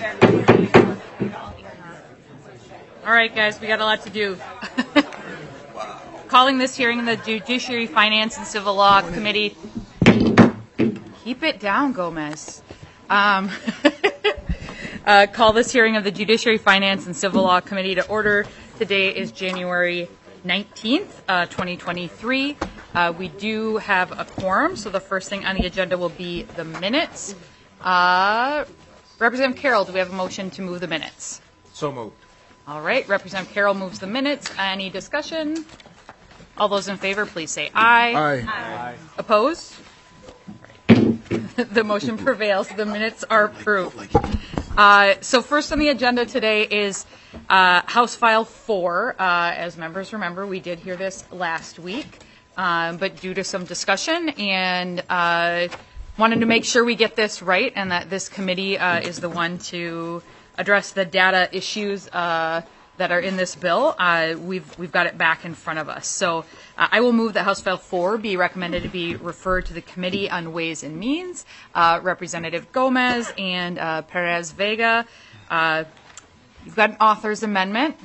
All right, guys, we got a lot to do. Calling this hearing in the Judiciary, Finance, and Civil Law Committee. Keep it down, Gomez. Call this hearing of the Judiciary, Finance, and Civil Law Committee to order. Today is January 19th, 2023. We do have a quorum, so the first thing on the agenda will be the minutes. Representative Carroll, do we have a motion to move the minutes? So moved. All right, Representative Carroll moves the minutes. Any discussion? All those in favor, please say aye. Aye. Opposed? The motion prevails. The minutes are approved. So first on the agenda today is House File 4. As members remember, we did hear this last week, but due to some discussion and wanted to make sure we get this right and that this committee is the one to address the data issues that are in this bill. We've got it back in front of us. So I will move that House File 4 be recommended to be referred to the Committee on Ways and Means. Representative Gomez and Perez Vega. You've got an author's amendment.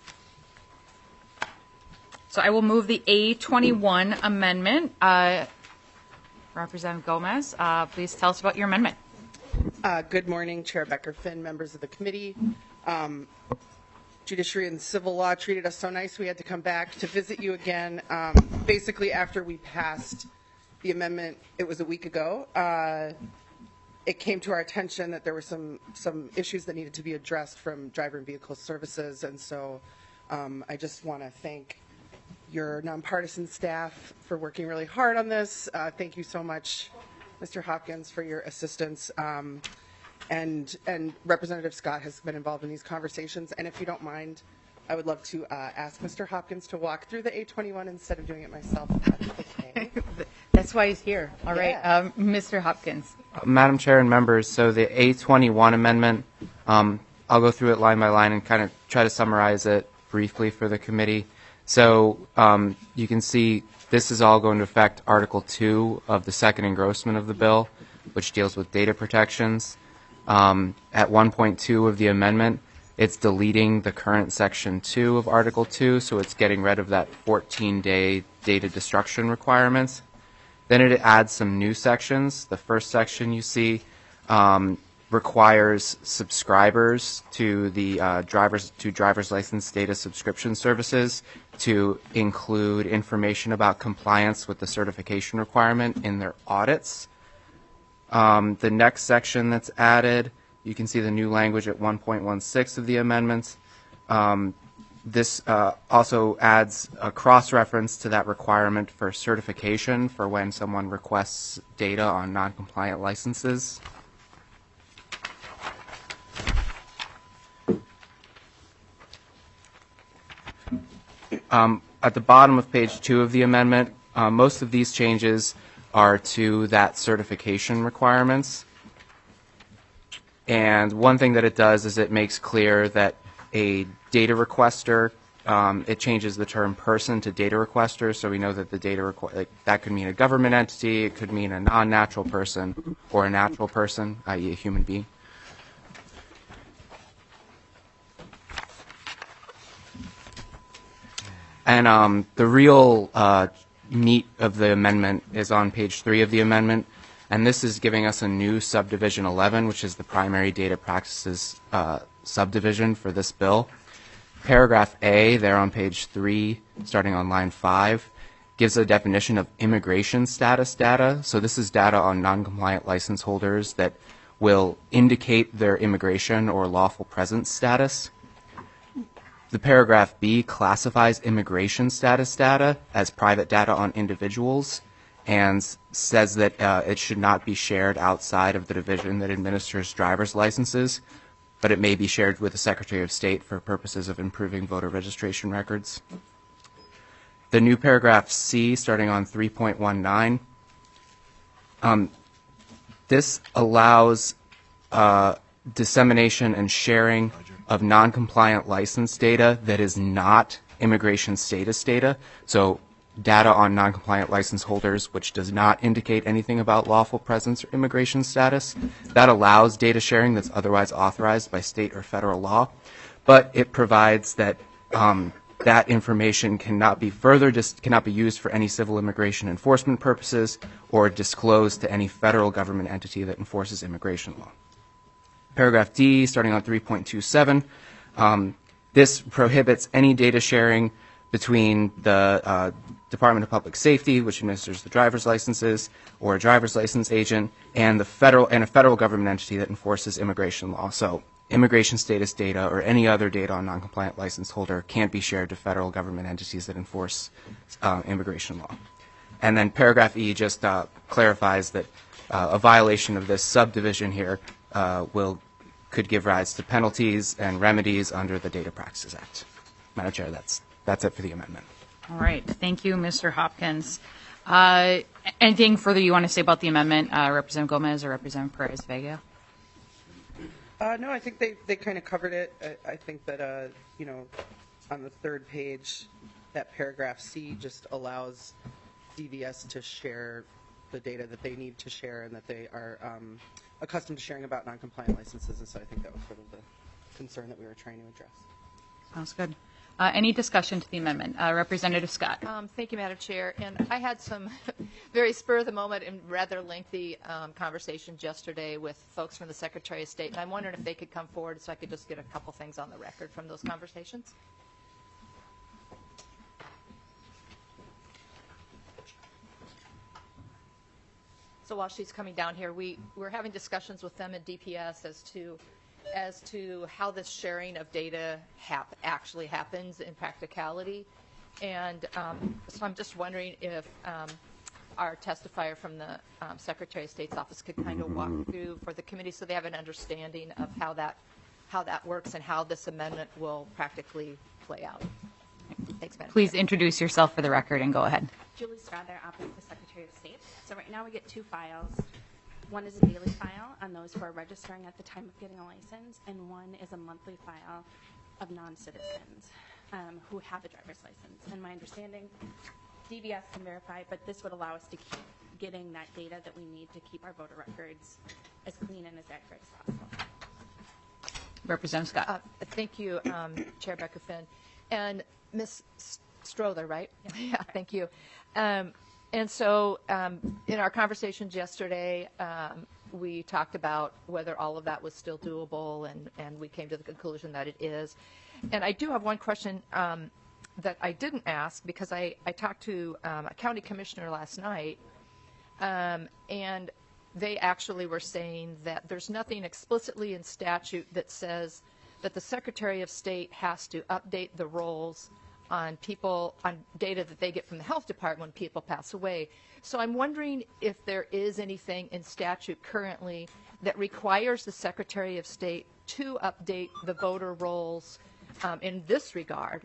So I will move the A21 amendment. Representative Gomez, please tell us about your amendment. Good morning, Chair Becker-Finn, members of the committee. Judiciary and Civil Law treated us so nice we had to come back to visit you again. Basically, after we passed the amendment, it was a week ago, it came to our attention that there were some issues that needed to be addressed from Driver and Vehicle Services, and so I just want to thank your nonpartisan staff for working really hard on this. Thank you so much, Mr. Hopkins, for your assistance. And Representative Scott has been involved in these conversations. And if you don't mind, I would love to ask Mr. Hopkins to walk through the A21 instead of doing it myself. If that's okay. That's why he's here. All right, Mr. Hopkins. Madam Chair and members, so the A21 amendment, I'll go through it line by line and kind of try to summarize it briefly for the committee. So you can see this is all going to affect Article 2 of the second engrossment of the bill, which deals with data protections. At 1.2 of the amendment, it's deleting the current Section 2 of Article 2, so it's getting rid of that 14-day data destruction requirements. Then it adds some new sections. The first section you see requires subscribers to the driver's license data subscription services to include information about compliance with the certification requirement in their audits. The next section that's added, you can see the new language at 1.16 of the amendments. This also adds a cross-reference to that requirement for certification for when someone requests data on non-compliant licenses. At the bottom of page 2 of the amendment, most of these changes are to that certification requirements. And one thing that it does is it makes clear that a data requester, it changes the term person to data requester, so we know that the data that could mean a government entity, it could mean a non-natural person, or a natural person, i.e. a human being. And the real meat of the amendment is on page 3 of the amendment, and this is giving us a new subdivision 11, which is the primary data practices subdivision for this bill. Paragraph A, there on page 3, starting on line 5, gives a definition of immigration status data. So this is data on non-compliant license holders that will indicate their immigration or lawful presence status. The paragraph B classifies immigration status data as private data on individuals and says that it should not be shared outside of the division that administers driver's licenses, but it may be shared with the Secretary of State for purposes of improving voter registration records. The new paragraph C, starting on 3.19, this allows dissemination and sharing of non-compliant license data that is not immigration status data. So data on noncompliant license holders, which does not indicate anything about lawful presence or immigration status. That allows data sharing that's otherwise authorized by state or federal law, but it provides that that information cannot be cannot be used for any civil immigration enforcement purposes or disclosed to any federal government entity that enforces immigration law. Paragraph D, starting on 3.27, this prohibits any data sharing between the Department of Public Safety, which administers the driver's licenses, or a driver's license agent, and a federal government entity that enforces immigration law. So immigration status data or any other data on noncompliant license holder can't be shared to federal government entities that enforce immigration law. And then paragraph E just clarifies that a violation of this subdivision here could give rise to penalties and remedies under the Data Practices Act. Madam Chair, that's it for the amendment. All right. Thank you, Mr. Hopkins. Anything further you want to say about the amendment, Representative Gomez or Representative Perez-Vega? No, I think they kind of covered it. I think that, on the third page, that paragraph C just allows DVS to share the data that they need to share and that they are accustomed to sharing about noncompliant licenses. And so I think that was sort of the concern that we were trying to address. Sounds good. Any discussion to the amendment? Representative Scott. Thank you, Madam Chair. And I had some very spur-of-the-moment and rather lengthy conversations yesterday with folks from the Secretary of State, and I'm wondering if they could come forward so I could just get a couple things on the record from those conversations. So while she's coming down here, we're having discussions with them at DPS as to how this sharing of data actually happens in practicality. And so I'm just wondering if our testifier from the Secretary of State's office could kind of walk through for the committee so they have an understanding of how that works and how this amendment will practically play out. Thanks, Madam Please Chair. introduce yourself for the record and go ahead. Julie Strother, Office of the Secretary of State. So right now we get two files. One is a daily file on those who are registering at the time of getting a license, and one is a monthly file of non-citizens who have a driver's license. And my understanding, DVS can verify, but this would allow us to keep getting that data that we need to keep our voter records as clean and as accurate as possible. Representative Scott. Thank you, Chair Becker Finn. And Ms. Strother, right? Yeah, thank you. And so in our conversations yesterday, we talked about whether all of that was still doable, and we came to the conclusion that it is. And I do have one question that I didn't ask because I talked to a county commissioner last night, and they actually were saying that there's nothing explicitly in statute that says that the Secretary of State has to update the rolls on data that they get from the health department when people pass away. So I'm wondering if there is anything in statute currently that requires the Secretary of State to update the voter rolls in this regard.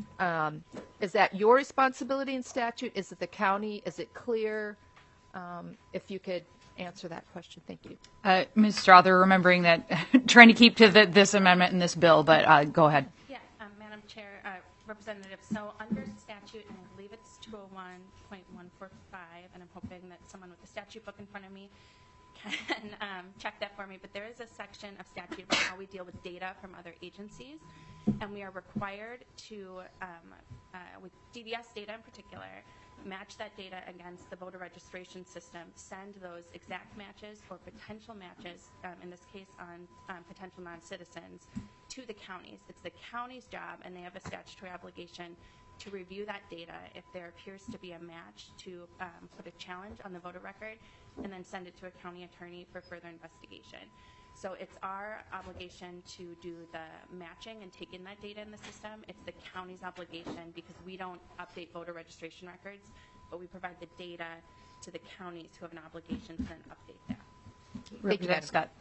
Is that your responsibility in statute? Is it the county? Is it clear? If you could answer that question. Thank you. Ms. Strother, remembering that, trying to keep to this amendment and this bill, but go ahead. Yeah, Madam Chair, Representative, so under statute, and I believe it's 201.145, and I'm hoping that someone with the statute book in front of me can check that for me, but there is a section of statute about how we deal with data from other agencies, and we are required to, with DVS data in particular, match that data against the voter registration system, send those exact matches or potential matches, in this case on potential non-citizens, to the counties. It's the county's job, and they have a statutory obligation to review that data if there appears to be a match, to put a challenge on the voter record, and then send it to a county attorney for further investigation. So it's our obligation to do the matching and take in that data in the system. It's the county's obligation because we don't update voter registration records, but we provide the data to the counties who have an obligation to then update that. Representative Scott.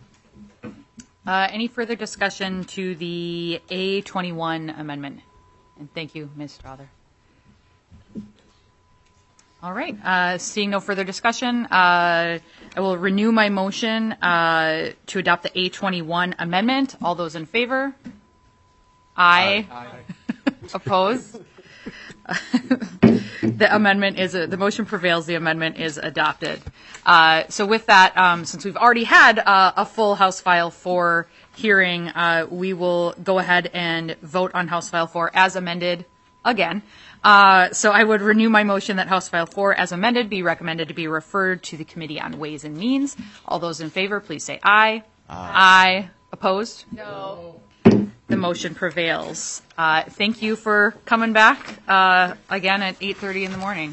Any further discussion to the A21 amendment? And thank you, Ms. Strother. All right. Seeing no further discussion, I will renew my motion to adopt the A21 amendment. All those in favor? Aye. Oppose? the amendment is, the motion prevails, the amendment is adopted. So with that, since we've already had a full House File 4 hearing, we will go ahead and vote on House File 4 as amended again. So I would renew my motion that House File 4 as amended be recommended to be referred to the Committee on Ways and Means. All those in favor, please say aye. Aye. Opposed? No. The motion prevails. Thank you for coming back again at 8:30 in the morning.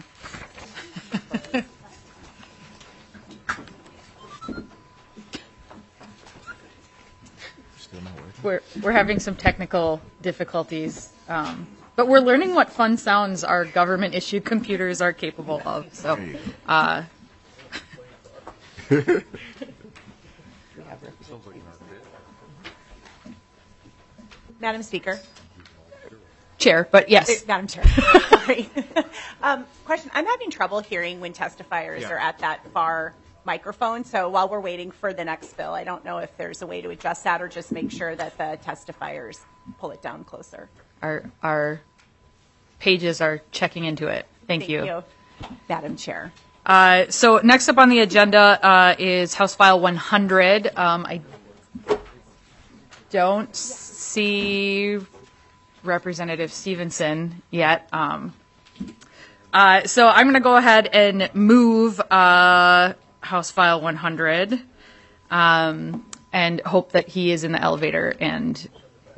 We're having some technical difficulties, but we're learning what fun sounds our government-issued computers are capable of. So. Madam Speaker. Chair, but yes. Madam Chair. Sorry. Question. I'm having trouble hearing when testifiers are at that far microphone. So while we're waiting for the next bill, I don't know if there's a way to adjust that or just make sure that the testifiers pull it down closer. Our pages are checking into it. Thank you. Madam Chair. So next up on the agenda is House File 100. I don't see Representative Stevenson yet. So I'm going to go ahead and move House File 100 and hope that he is in the elevator. And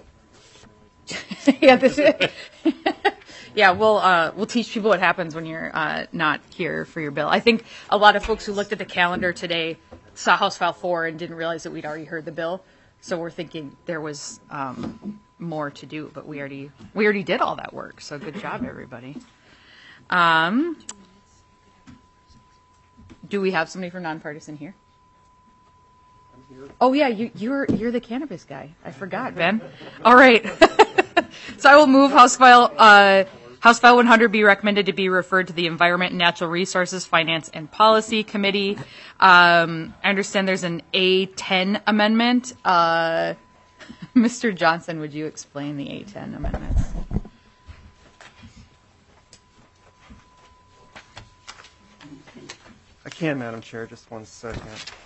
we'll teach people what happens when you're not here for your bill. I think a lot of folks who looked at the calendar today saw House File 4 and didn't realize that we'd already heard the bill. So we're thinking there was more to do, but we already did all that work. So good job, everybody. Do we have somebody from Nonpartisan here? I'm here. Oh yeah, you're the cannabis guy. I forgot, Ben. All right. So I will move House File 100 be recommended to be referred to the Environment and Natural Resources Finance and Policy Committee. I understand there's an A10 amendment. Mr. Johnson, would you explain the A10 amendments? I can, Madam Chair. Just one second.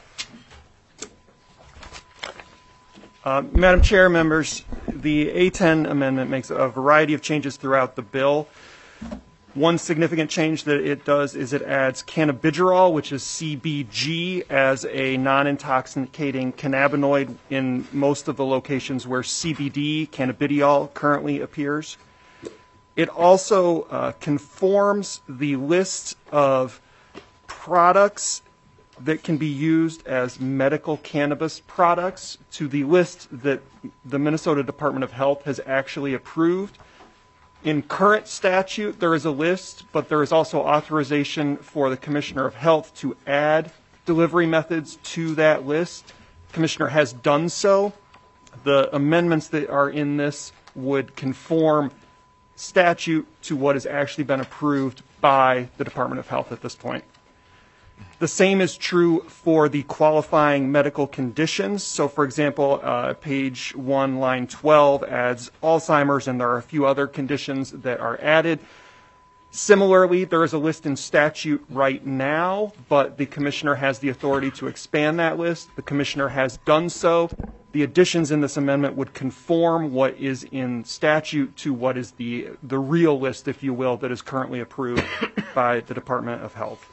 Madam Chair, members, the A10 amendment makes a variety of changes throughout the bill. One significant change that it does is it adds cannabigerol, which is CBG, as a non-intoxicating cannabinoid in most of the locations where CBD, cannabidiol, currently appears. It also conforms the list of products that can be used as medical cannabis products to the list that the Minnesota Department of Health has actually approved. In current statute, there is a list, but there is also authorization for the Commissioner of Health to add delivery methods to that list. The Commissioner has done so. The amendments that are in this would conform statute to what has actually been approved by the Department of Health at this point. The same is true for the qualifying medical conditions. So, for example, page 1, line 12 adds Alzheimer's, and there are a few other conditions that are added. Similarly, there is a list in statute right now, but the Commissioner has the authority to expand that list. The Commissioner has done so. The additions in this amendment would conform what is in statute to what is the real list, if you will, that is currently approved by the Department of Health.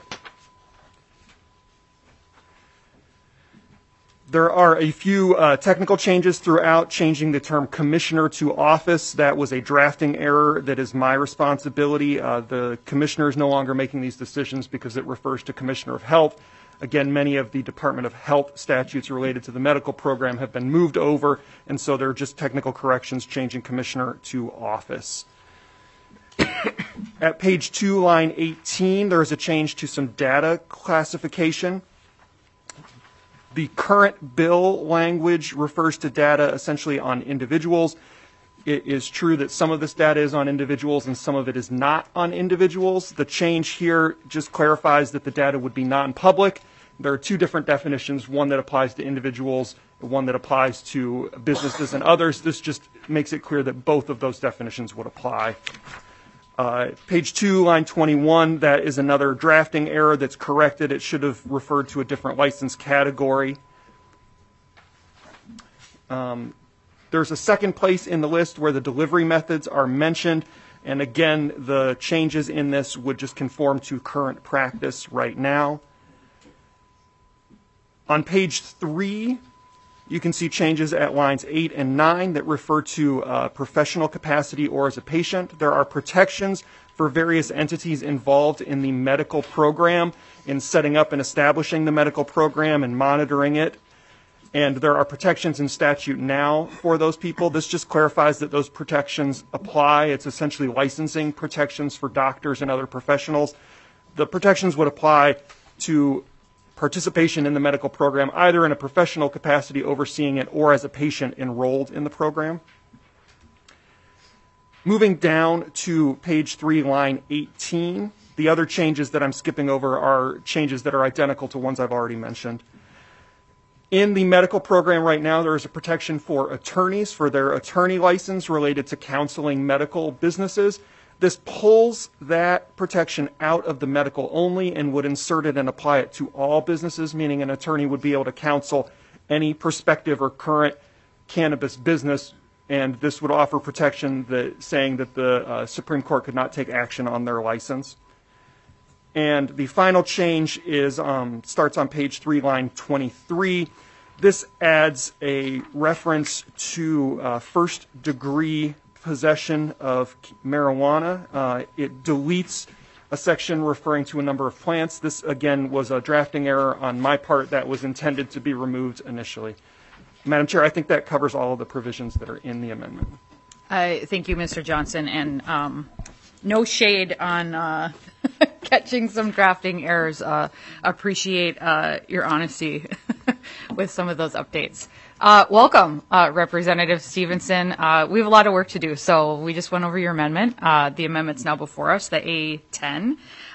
There are a few technical changes throughout, changing the term commissioner to office. That was a drafting error that is my responsibility. The commissioner is no longer making these decisions because it refers to Commissioner of Health. Again, many of the Department of Health statutes related to the medical program have been moved over, and so they're just technical corrections changing commissioner to office. At page 2, line 18, there is a change to some data classification. The current bill language refers to data essentially on individuals. It is true that some of this data is on individuals and some of it is not on individuals. The change here just clarifies that the data would be non-public. There are two different definitions, one that applies to individuals, one that applies to businesses and others. This just makes it clear that both of those definitions would apply. Page 2, line 21, that is another drafting error that's corrected. It should have referred to a different license category. There's a second place in the list where the delivery methods are mentioned. And again, the changes in this would just conform to current practice right now. On page 3, you can see changes at lines 8 and 9 that refer to professional capacity or as a patient. There are protections for various entities involved in the medical program in setting up and establishing the medical program and monitoring it. And there are protections in statute now for those people. This just clarifies that those protections apply. It's essentially licensing protections for doctors and other professionals. The protections would apply to participation in the medical program, either in a professional capacity overseeing it or as a patient enrolled in the program. Moving down to page 3, line 18, the other changes that I'm skipping over are changes that are identical to ones I've already mentioned. In the medical program right now, there is a protection for attorneys for their attorney license related to counseling medical businesses. This pulls that protection out of the medical only and would insert it and apply it to all businesses, meaning an attorney would be able to counsel any prospective or current cannabis business, and this would offer protection saying that the Supreme Court could not take action on their license. And the final change is starts on page 3, line 23. This adds a reference to first-degree possession of marijuana. It deletes a section referring to a number of plants. This, again, was a drafting error on my part that was intended to be removed initially. Madam Chair, I think that covers all of the provisions that are in the amendment. Thank you, Mr. Johnson, and no shade on catching some drafting errors. Appreciate your honesty with some of those updates. Welcome, Representative Stevenson. We have a lot of work to do, so we just went over your amendment. The amendment's now before us, the A10.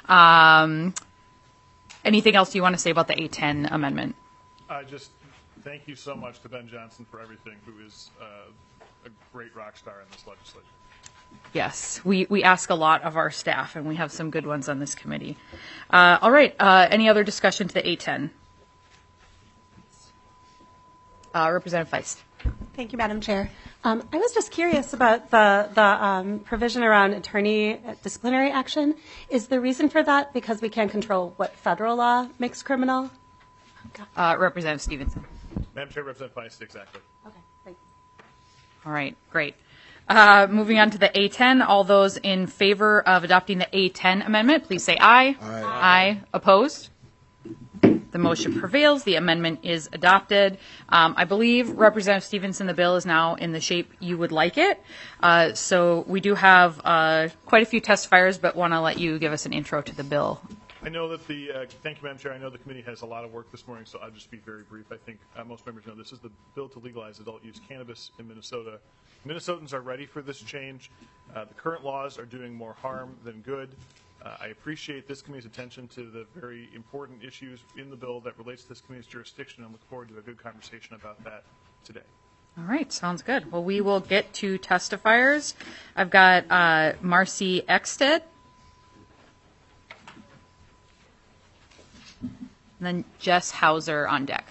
Anything else you want to say about the A10 amendment? Just thank you so much to Ben Johnson for everything, who is a great rock star in this legislation. Yes, we ask a lot of our staff, and we have some good ones on this committee. All right, any other discussion to the A10? Representative Feist. Thank you, Madam Chair. I was just curious about the provision around attorney disciplinary action. Is the reason for that because we can't control what federal law makes criminal? Representative Stevenson. Madam Chair, Representative Feist, exactly. Okay, thanks. All right, great. Moving on to the A10, all those in favor of adopting the A10 amendment, please say aye. Aye. Aye. Opposed? The motion prevails. The amendment is adopted. I believe, Representative Stevenson, the bill is now in the shape you would like it. So we do have quite a few testifiers, but want to let you give us an intro to the bill. I know that thank you, Madam Chair. I know the committee has a lot of work this morning, so I'll just be very brief. I think most members know this is the bill to legalize adult use cannabis in Minnesota. Minnesotans are ready for this change. The current laws are doing more harm than good. I appreciate this committee's attention to the very important issues in the bill that relates to this committee's jurisdiction, and look forward to a good conversation about that today. All right, sounds good. Well, we will get to testifiers. I've got Marcy Ekstead. And then Jess Hauser on deck.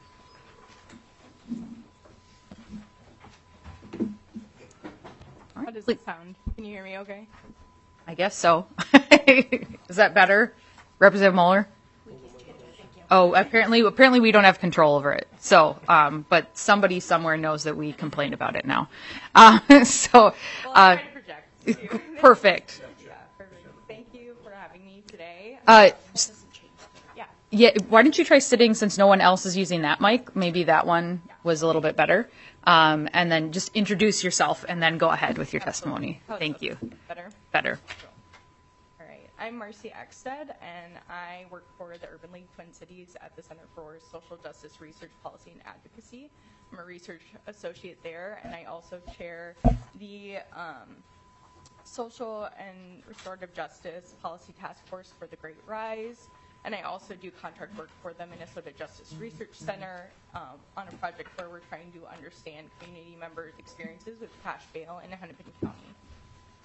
How does it sound? Can you hear me okay? I guess so. Is that better? Representative Mueller? Oh, apparently we don't have control over it. So, but somebody somewhere knows that we complained about it now. So, I'm trying to project. Perfect. Yeah, perfect. Thank you for having me today. Yeah, why don't you try sitting since no one else is using that mic? Maybe that one was a little bit better. And then just introduce yourself and then go ahead with your testimony. Thank you. Better? Better. All right. I'm Marcy Ekstead, and I work for the Urban League Twin Cities at the Center for Social Justice Research, Policy, and Advocacy. I'm a research associate there, and I also chair the Social and Restorative Justice Policy Task Force for the Great Rise. And I also do contract work for the Minnesota Justice Research Center on a project where we're trying to understand community members' experiences with cash bail in Hennepin County.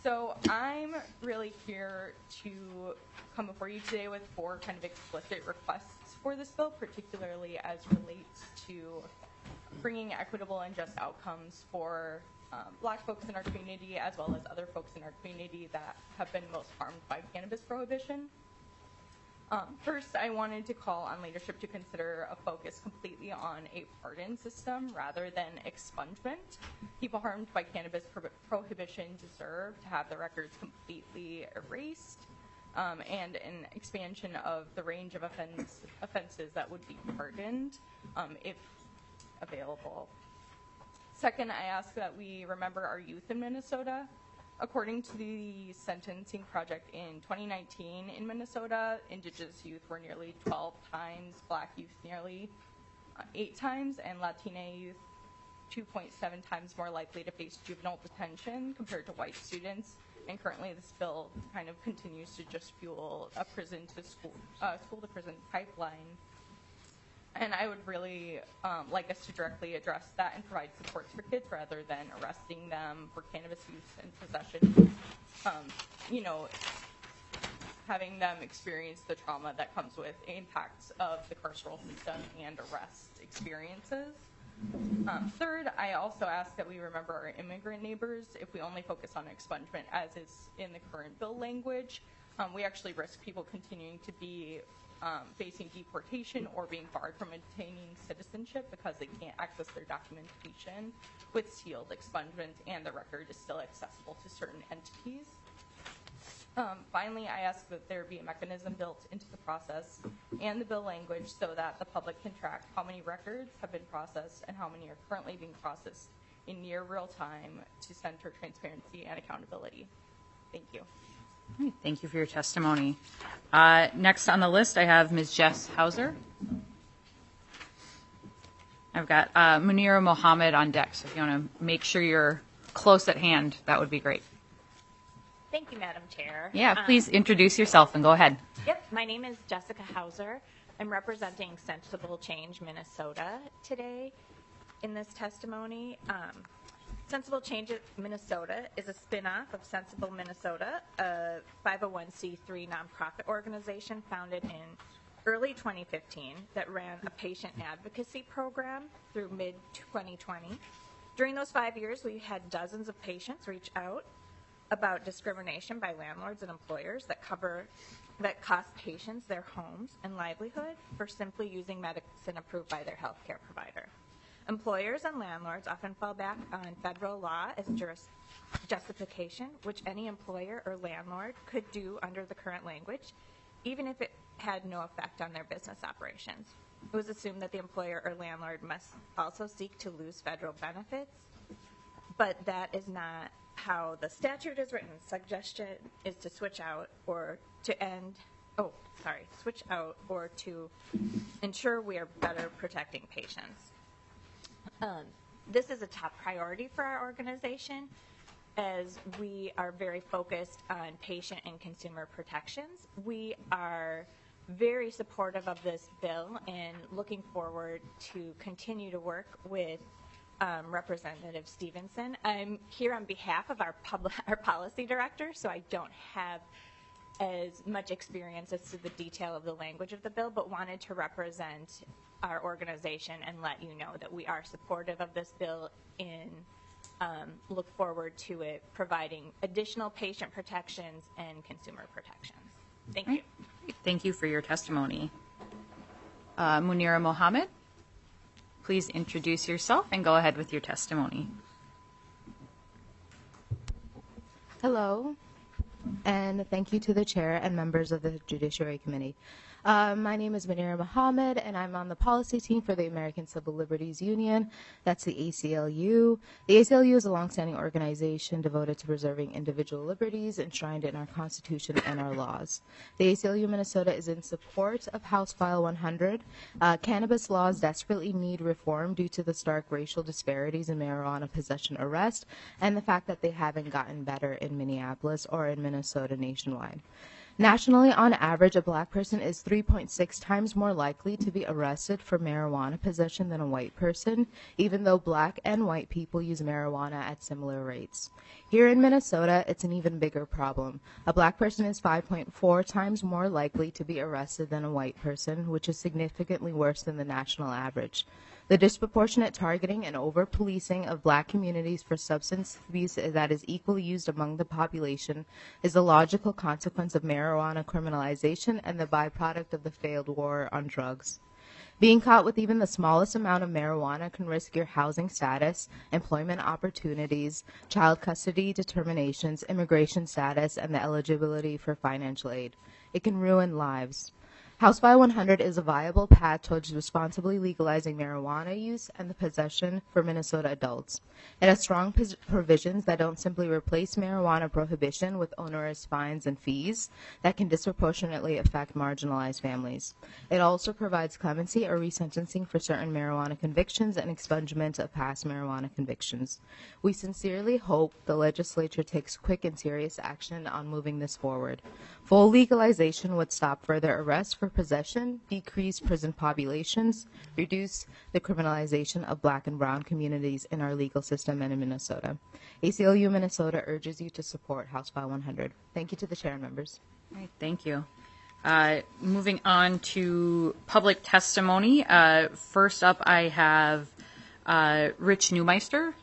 So I'm really here to come before you today with 4 kind of explicit requests for this bill, particularly as relates to bringing equitable and just outcomes for Black folks in our community, as well as other folks in our community that have been most harmed by cannabis prohibition. First, I wanted to call on leadership to consider a focus completely on a pardon system rather than expungement. People harmed by cannabis prohibition deserve to have their records completely erased, and an expansion of the range of offenses that would be pardoned if available. Second, I ask that we remember our youth in Minnesota. According to the Sentencing Project in 2019 in Minnesota, Indigenous youth were nearly 12 times, Black youth nearly 8 times, and Latina youth 2.7 times more likely to face juvenile detention compared to white students. And currently this bill kind of continues to just fuel a prison to school to prison pipeline. And I would really like us to directly address that and provide supports for kids rather than arresting them for cannabis use and possession. Having them experience the trauma that comes with impacts of the carceral system and arrest experiences. Third, I also ask that we remember our immigrant neighbors. If we only focus on expungement as is in the current bill language, we actually risk people continuing to be facing deportation or being barred from obtaining citizenship because they can't access their documentation with sealed expungement and the record is still accessible to certain entities. Finally, I ask that there be a mechanism built into the process and the bill language so that the public can track how many records have been processed and how many are currently being processed in near real time to center transparency and accountability. Thank you. All right, thank you for your testimony. Next on the list, I have Ms. Jess Hauser. I've got Munira Mohammed on deck, so if you want to make sure you're close at hand, that would be great. Thank you, Madam Chair. Yeah, please introduce yourself and go ahead. Yep, my name is Jessica Hauser. I'm representing Sensible Change Minnesota today in this testimony. Sensible Change Minnesota is a spin-off of Sensible Minnesota, a 501c3 nonprofit organization founded in early 2015 that ran a patient advocacy program through mid-2020. During those 5 years, we had dozens of patients reach out about discrimination by landlords and employers that cost patients their homes and livelihood for simply using medicine approved by their healthcare provider. Employers and landlords often fall back on federal law as justification, which any employer or landlord could do under the current language, even if it had no effect on their business operations. It was assumed that the employer or landlord must also seek to lose federal benefits, but that is not how the statute is written. Suggestion is to switch out or to ensure we are better protecting patients. This is a top priority for our organization as we are very focused on patient and consumer protections. We are very supportive of this bill and looking forward to continue to work with Representative Stevenson. I'm here on behalf of our policy director, so I don't have as much experience as to the detail of the language of the bill, but wanted to represent our organization and let you know that we are supportive of this bill and look forward to it providing additional patient protections and consumer protections. Thank you. Thank you for your testimony. Munira Mohammed, please introduce yourself and go ahead with your testimony. Hello, and thank you to the chair and members of the Judiciary Committee. My name is Munira Mohammed, and I'm on the policy team for the American Civil Liberties Union. That's the ACLU. The ACLU is a longstanding organization devoted to preserving individual liberties enshrined in our Constitution and our laws. The ACLU Minnesota is in support of House File 100. Cannabis laws desperately need reform due to the stark racial disparities in marijuana possession arrest and the fact that they haven't gotten better in Minneapolis or in Minnesota nationwide. Nationally, on average, a black person is 3.6 times more likely to be arrested for marijuana possession than a white person, even though black and white people use marijuana at similar rates. Here in Minnesota, it's an even bigger problem. A black person is 5.4 times more likely to be arrested than a white person, which is significantly worse than the national average. The disproportionate targeting and over-policing of black communities for substance abuse that is equally used among the population is the logical consequence of marijuana criminalization and the byproduct of the failed war on drugs. Being caught with even the smallest amount of marijuana can risk your housing status, employment opportunities, child custody determinations, immigration status, and the eligibility for financial aid. It can ruin lives. House File 100 is a viable path towards responsibly legalizing marijuana use and the possession for Minnesota adults. It has strong provisions that don't simply replace marijuana prohibition with onerous fines and fees that can disproportionately affect marginalized families. It also provides clemency or resentencing for certain marijuana convictions and expungement of past marijuana convictions. We sincerely hope the legislature takes quick and serious action on moving this forward. Full legalization would stop further arrests for possession, decrease prison populations, reduce the criminalization of black and brown communities in our legal system and in Minnesota. ACLU Minnesota urges you to support House File 100. Thank you to the chair and members. All right, thank you. Moving on to public testimony. First up, I have Rich Neumeister.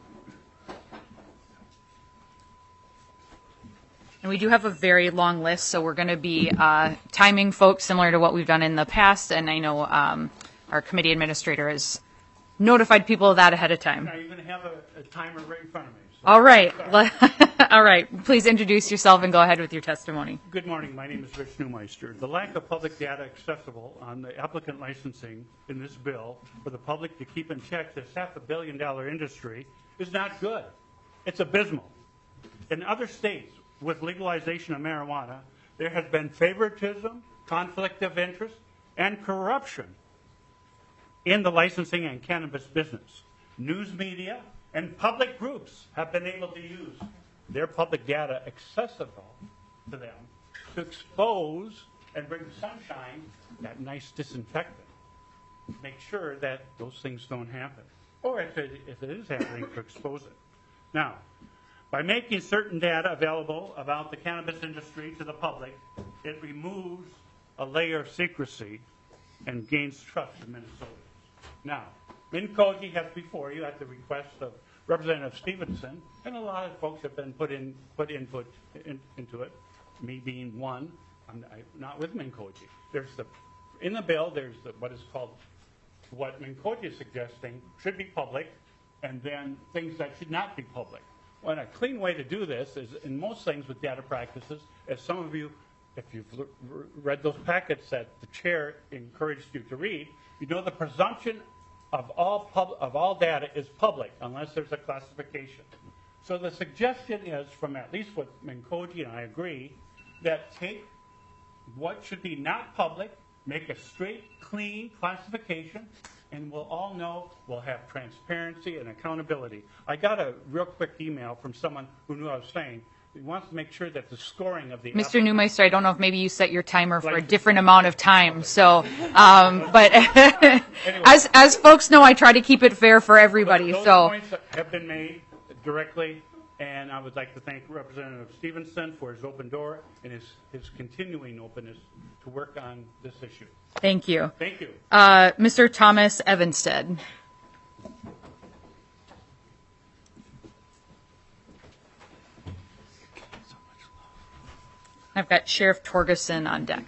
And we do have a very long list, so we're going to be timing folks similar to what we've done in the past. And I know our committee administrator has notified people of that ahead of time. I even have a timer right in front of me. So all right. All right. Please introduce yourself and go ahead with your testimony. Good morning. My name is Rich Neumeister. The lack of public data accessible on the applicant licensing in this bill for the public to keep in check this $500 million industry is not good. It's abysmal. In other states, with legalization of marijuana, there has been favoritism, conflict of interest, and corruption in the licensing and cannabis business. News media and public groups have been able to use their public data accessible to them to expose and bring sunshine, that nice disinfectant, make sure that those things don't happen. Or if it is happening, to expose it. Now, by making certain data available about the cannabis industry to the public, it removes a layer of secrecy and gains trust in Minnesotans. Now, MinCOGI has before you, at the request of Representative Stevenson, and a lot of folks have been put input into it, me being one. I'm not with MinCOGI. In the bill, there's what is called, what MinCOGI is suggesting should be public, and then things that should not be public. Well, a clean way to do this is, in most things with data practices, as some of you, if you've read those packets that the chair encouraged you to read, you know the presumption of all data is public, unless there's a classification. So the suggestion is, from at least what MinCOGI and I agree, that take what should be not public, make a straight, clean classification, and we'll all know we'll have transparency and accountability. I got a real quick email from someone who knew I was saying he wants to make sure that the scoring of the Mr. Neumeister, I don't know if maybe you set your timer for a different amount of time. So, but anyway, as folks know, I try to keep it fair for everybody. Those so points have been made directly, and I would like to thank Representative Stevenson for his open door and his continuing openness to work on this issue. Thank you. Thank you. Mr. Thomas Evanstead. I've got Sheriff Torgerson on deck.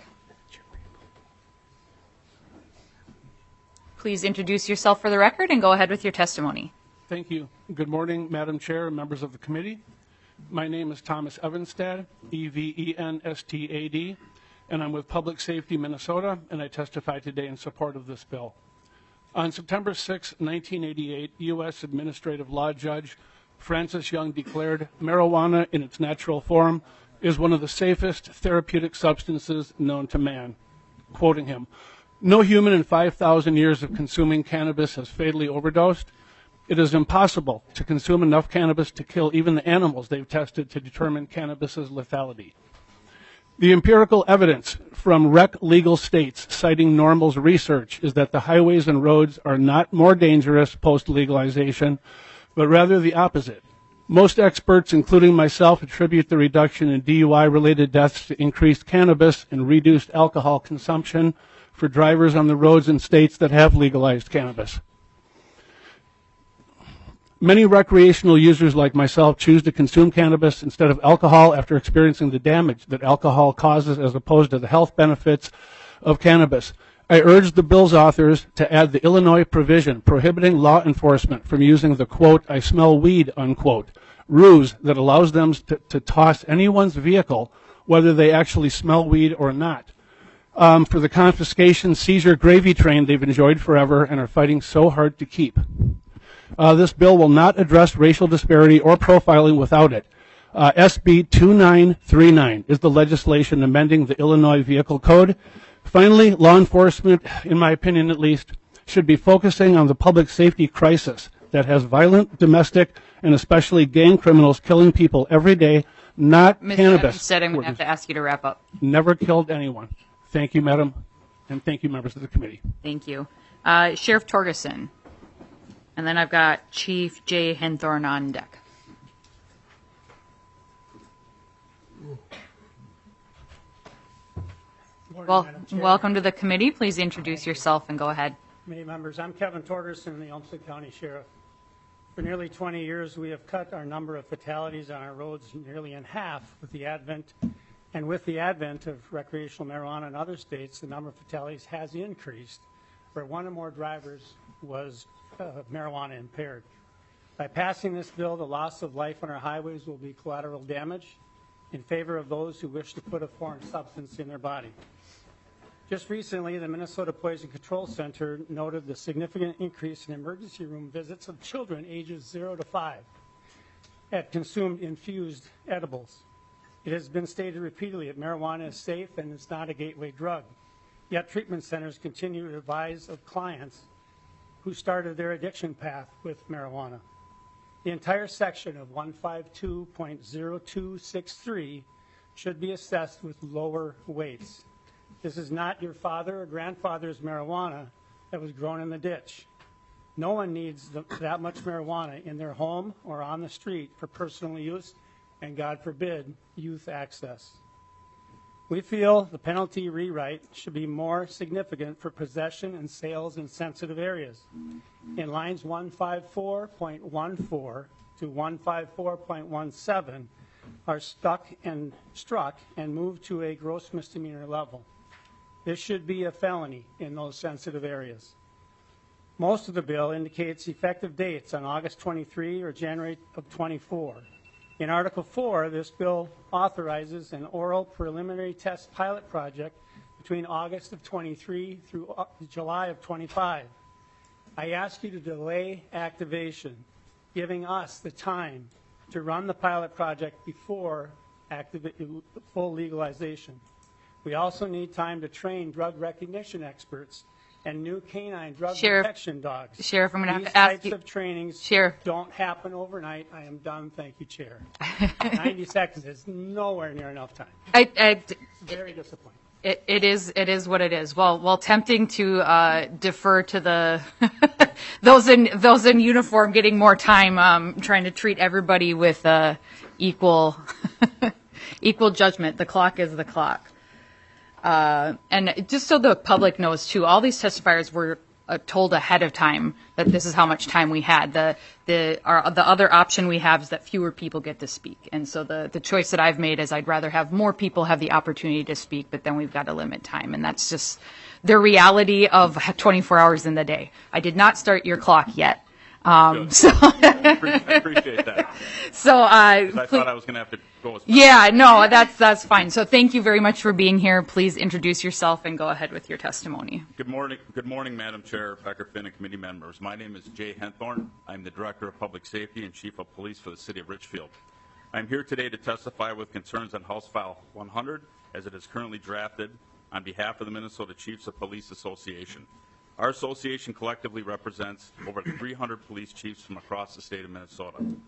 Please introduce yourself for the record and go ahead with your testimony. Thank you. Good morning, Madam Chair and members of the committee. My name is Thomas Evanstad, Evenstad, and I'm with Public Safety Minnesota, and I testify today in support of this bill. On September 6, 1988, U.S. Administrative Law Judge Francis Young declared marijuana in its natural form is one of the safest therapeutic substances known to man. Quoting him, "No human in 5,000 years of consuming cannabis has fatally overdosed. It is impossible to consume enough cannabis to kill even the animals they've tested to determine cannabis's lethality." The empirical evidence from rec legal states citing NORML's research is that the highways and roads are not more dangerous post-legalization, but rather the opposite. Most experts, including myself, attribute the reduction in DUI-related deaths to increased cannabis and reduced alcohol consumption for drivers on the roads in states that have legalized cannabis. Many recreational users like myself choose to consume cannabis instead of alcohol after experiencing the damage that alcohol causes as opposed to the health benefits of cannabis. I urge the bill's authors to add the Illinois provision prohibiting law enforcement from using the, quote, "I smell weed," unquote, ruse that allows them to toss anyone's vehicle whether they actually smell weed or not. For the confiscation seizure gravy train they've enjoyed forever and are fighting so hard to keep. This bill will not address racial disparity or profiling without it. SB 2939 is the legislation amending the Illinois Vehicle Code. Finally, law enforcement, in my opinion at least, should be focusing on the public safety crisis that has violent, domestic, and especially gang criminals killing people every day, not Ms. cannabis. Said I'm going to have to ask you to wrap up. Never killed anyone. Thank you, Madam, and thank you, members of the committee. Thank you. Sheriff Torgerson. And then I've got Chief Jay Henthorn on deck. Well, welcome to the committee. Please introduce yourself and go ahead. Committee members, I'm Kevin Torgerson, the Olmsted County Sheriff. For nearly 20 years, we have cut our number of fatalities on our roads nearly in half with the advent of recreational marijuana in other states. The number of fatalities has increased, where one or more drivers was marijuana impaired. By passing this bill, the loss of life on our highways will be collateral damage in favor of those who wish to put a foreign substance in their body. Just recently, the Minnesota Poison Control Center noted the significant increase in emergency room visits of children ages 0 to 5 that consumed infused edibles. It has been stated repeatedly that marijuana is safe and it's not a gateway drug. Yet treatment centers continue to advise of clients who started their addiction path with marijuana. The entire section of 152.0263 should be assessed with lower weights. This is not your father or grandfather's marijuana that was grown in the ditch. No one needs that much marijuana in their home or on the street for personal use and, God forbid, youth access. We feel the penalty rewrite should be more significant for possession and sales in sensitive areas. In lines 154.14 to 154.17 are struck and moved to a gross misdemeanor level. This should be a felony in those sensitive areas. Most of the bill indicates effective dates on August 23 or January of 24. In Article 4, this bill authorizes an oral preliminary test pilot project between August of 23 through July of 25. I ask you to delay activation, giving us the time to run the pilot project before full legalization. We also need time to train drug recognition experts and new canine drug detection dogs. Sheriff, I'm going to have to ask you. These types of trainings don't happen overnight. I am done. Thank you, Chair. 90 seconds is nowhere near enough time. Very disappointing. It is what it is. Well, tempting to defer to the those in uniform getting more time, trying to treat everybody with equal equal judgment. The clock is the clock. And just so the public knows too, all these testifiers were told ahead of time that this is how much time we had. The other option we have is that fewer people get to speak. And so the choice that I've made is I'd rather have more people have the opportunity to speak, but then we've got to limit time. And that's just the reality of 24 hours in the day. I did not start your clock yet. So I appreciate that. So I thought I was going to have to go. Yeah, no, that's fine. So thank you very much for being here. Please introduce yourself and go ahead with your testimony. Good morning, Madam Chair, Becker Finn, and committee members. My name is Jay Henthorn. I'm the Director of Public Safety and Chief of Police for the City of Richfield. I'm here today to testify with concerns on House File 100 as it is currently drafted on behalf of the Minnesota Chiefs of Police Association. Our association collectively represents over 300 police chiefs from across the state of Minnesota.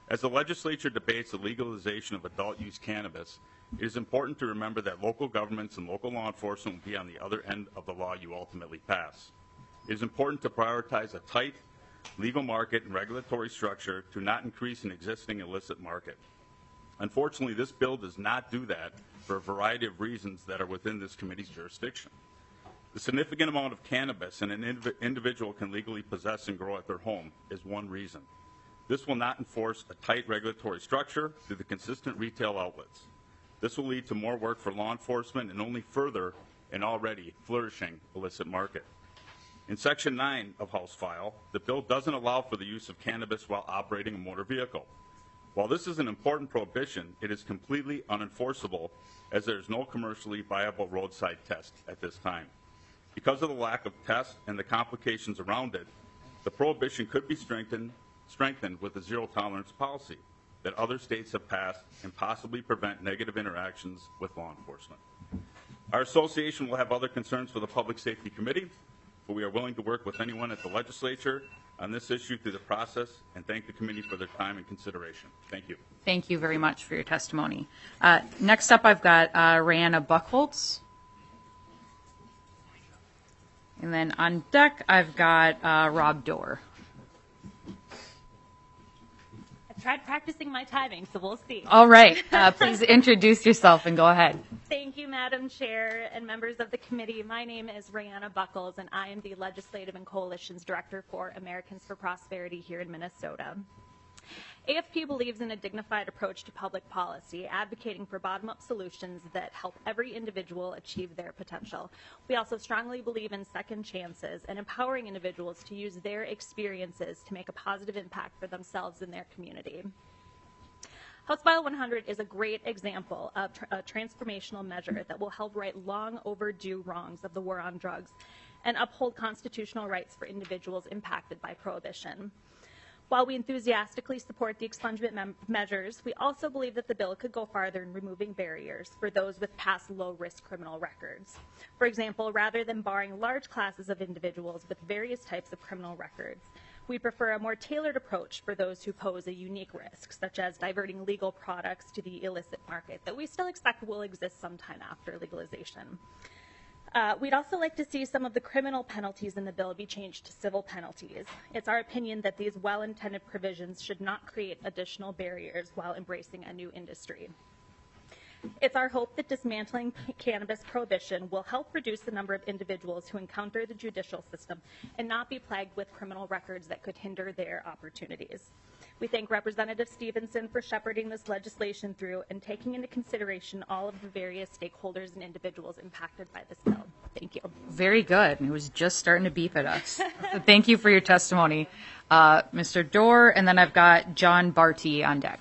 As the legislature debates the legalization of adult use cannabis, it is important to remember that local governments and local law enforcement will be on the other end of the law you ultimately pass. It is important to prioritize a tight legal market and regulatory structure to not increase an existing illicit market. Unfortunately, this bill does not do that for a variety of reasons that are within this committee's jurisdiction. The significant amount of cannabis an individual can legally possess and grow at their home is one reason. This will not enforce a tight regulatory structure through the consistent retail outlets. This will lead to more work for law enforcement and only further an already flourishing illicit market. In Section 9 of House File, the bill doesn't allow for the use of cannabis while operating a motor vehicle. While this is an important prohibition, it is completely unenforceable as there is no commercially viable roadside test at this time. Because of the lack of tests and the complications around it, the prohibition could be strengthened with a zero-tolerance policy that other states have passed and possibly prevent negative interactions with law enforcement. Our association will have other concerns for the Public Safety Committee, but we are willing to work with anyone at the legislature on this issue through the process and thank the committee for their time and consideration. Thank you. Thank you very much for your testimony. Next up, I've got Rayanna Buchholz. And then on deck, I've got Rob Dorr. I tried practicing my timing, so we'll see. All right. Please introduce yourself and go ahead. Thank you, Madam Chair and members of the committee. My name is Rayanna Buchholz, and I am the Legislative and Coalitions Director for Americans for Prosperity here in Minnesota. AFP believes in a dignified approach to public policy, advocating for bottom-up solutions that help every individual achieve their potential. We also strongly believe in second chances and empowering individuals to use their experiences to make a positive impact for themselves and their community. House File 100 is a great example of a transformational measure that will help right long overdue wrongs of the war on drugs and uphold constitutional rights for individuals impacted by prohibition. While we enthusiastically support the expungement measures, we also believe that the bill could go farther in removing barriers for those with past low-risk criminal records. For example, rather than barring large classes of individuals with various types of criminal records, we prefer a more tailored approach for those who pose a unique risk, such as diverting legal products to the illicit market that we still expect will exist sometime after legalization. We'd also like to see some of the criminal penalties in the bill be changed to civil penalties. It's our opinion that these well-intended provisions should not create additional barriers while embracing a new industry. It's our hope that dismantling cannabis prohibition will help reduce the number of individuals who encounter the judicial system and not be plagued with criminal records that could hinder their opportunities. We thank Representative Stevenson for shepherding this legislation through and taking into consideration all of the various stakeholders and individuals impacted by this bill. Thank you. Very good. He was just starting to beep at us. So thank you for your testimony, Mr. Dorr. And then I've got John Barty on deck.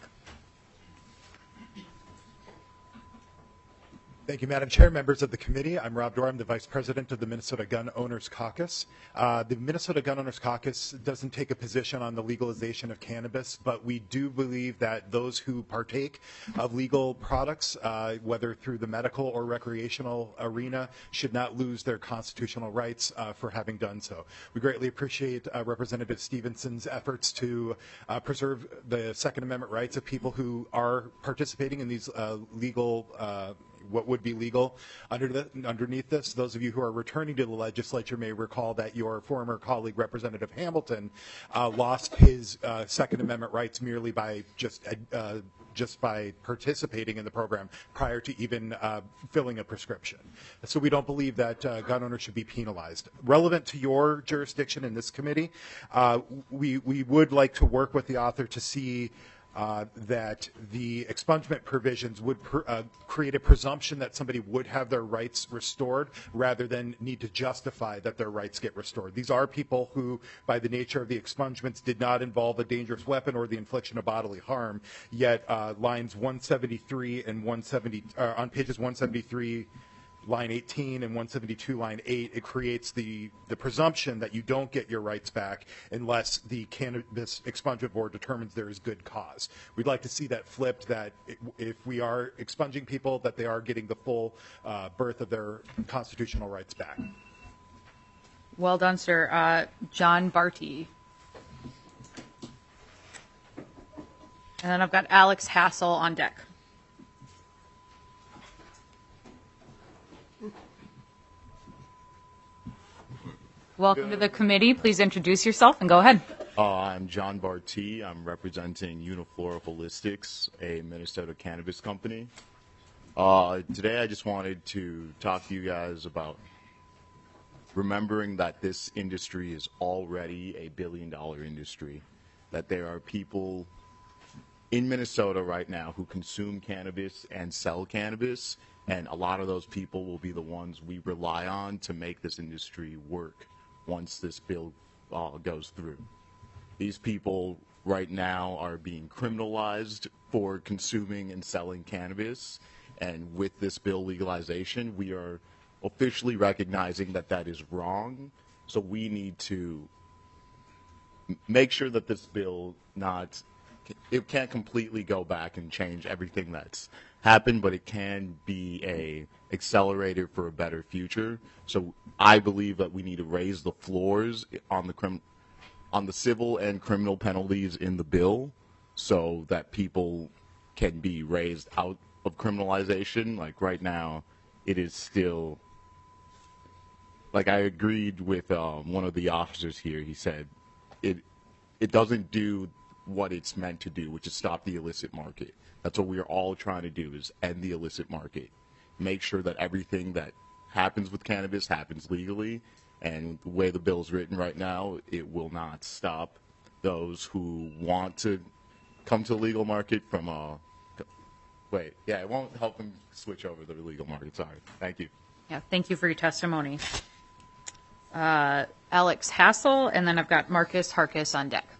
Thank you, Madam Chair, members of the committee. I'm Rob Dorr. I'm the Vice President of the Minnesota Gun Owners Caucus. The Minnesota Gun Owners Caucus doesn't take a position on the legalization of cannabis, but we do believe that those who partake of legal products, whether through the medical or recreational arena, should not lose their constitutional rights for having done so. We greatly appreciate Representative Stevenson's efforts to preserve the Second Amendment rights of people who are participating in these legal what would be legal underneath this. Those of you who are returning to the legislature may recall that your former colleague, Representative Hamilton, lost his Second Amendment rights merely by just by participating in the program prior to even filling a prescription. So we don't believe that gun owners should be penalized. Relevant to your jurisdiction in this committee, we would like to work with the author to see that the expungement provisions would create a presumption that somebody would have their rights restored rather than need to justify that their rights get restored. These are people who, by the nature of the expungements, did not involve a dangerous weapon or the infliction of bodily harm, yet lines 173 and 170, on pages 173, line 18 and 172 line 8, it creates the presumption that you don't get your rights back unless the Cannabis Expungement Board determines there is good cause. We'd like to see that flipped, that if we are expunging people, that they are getting the full birth of their constitutional rights back. Well done, sir. John Barty. And then I've got Alex Hassel on deck. Welcome to the committee. Please introduce yourself and go ahead. I'm John Barty. I'm representing Uniflora Holistics, a Minnesota cannabis company. Today I just wanted to talk to you guys about remembering that this industry is already a billion-dollar industry, that there are people in Minnesota right now who consume cannabis and sell cannabis, and a lot of those people will be the ones we rely on to make this industry work once this bill goes through. These people right now are being criminalized for consuming and selling cannabis, and with this bill legalization, we are officially recognizing that that is wrong. So we need to make sure that this bill it can't completely go back and change everything that's happened, but it can be a accelerator for a better future. So I believe that we need to raise the floors on the civil and criminal penalties in the bill so that people can be raised out of criminalization. Like right now, it is still, like I agreed with one of the officers here. He said it doesn't do what it's meant to do, which is stop the illicit market. That's what we're all trying to do, is end the illicit market. Make sure that everything that happens with cannabis happens legally, and the way the bill's written right now, it will not stop those who want to come to the legal market from it won't help them switch over to the legal market. Sorry. Thank you. Yeah, thank you for your testimony. Alex Hassel, and then I've got Marcus Harkis on deck.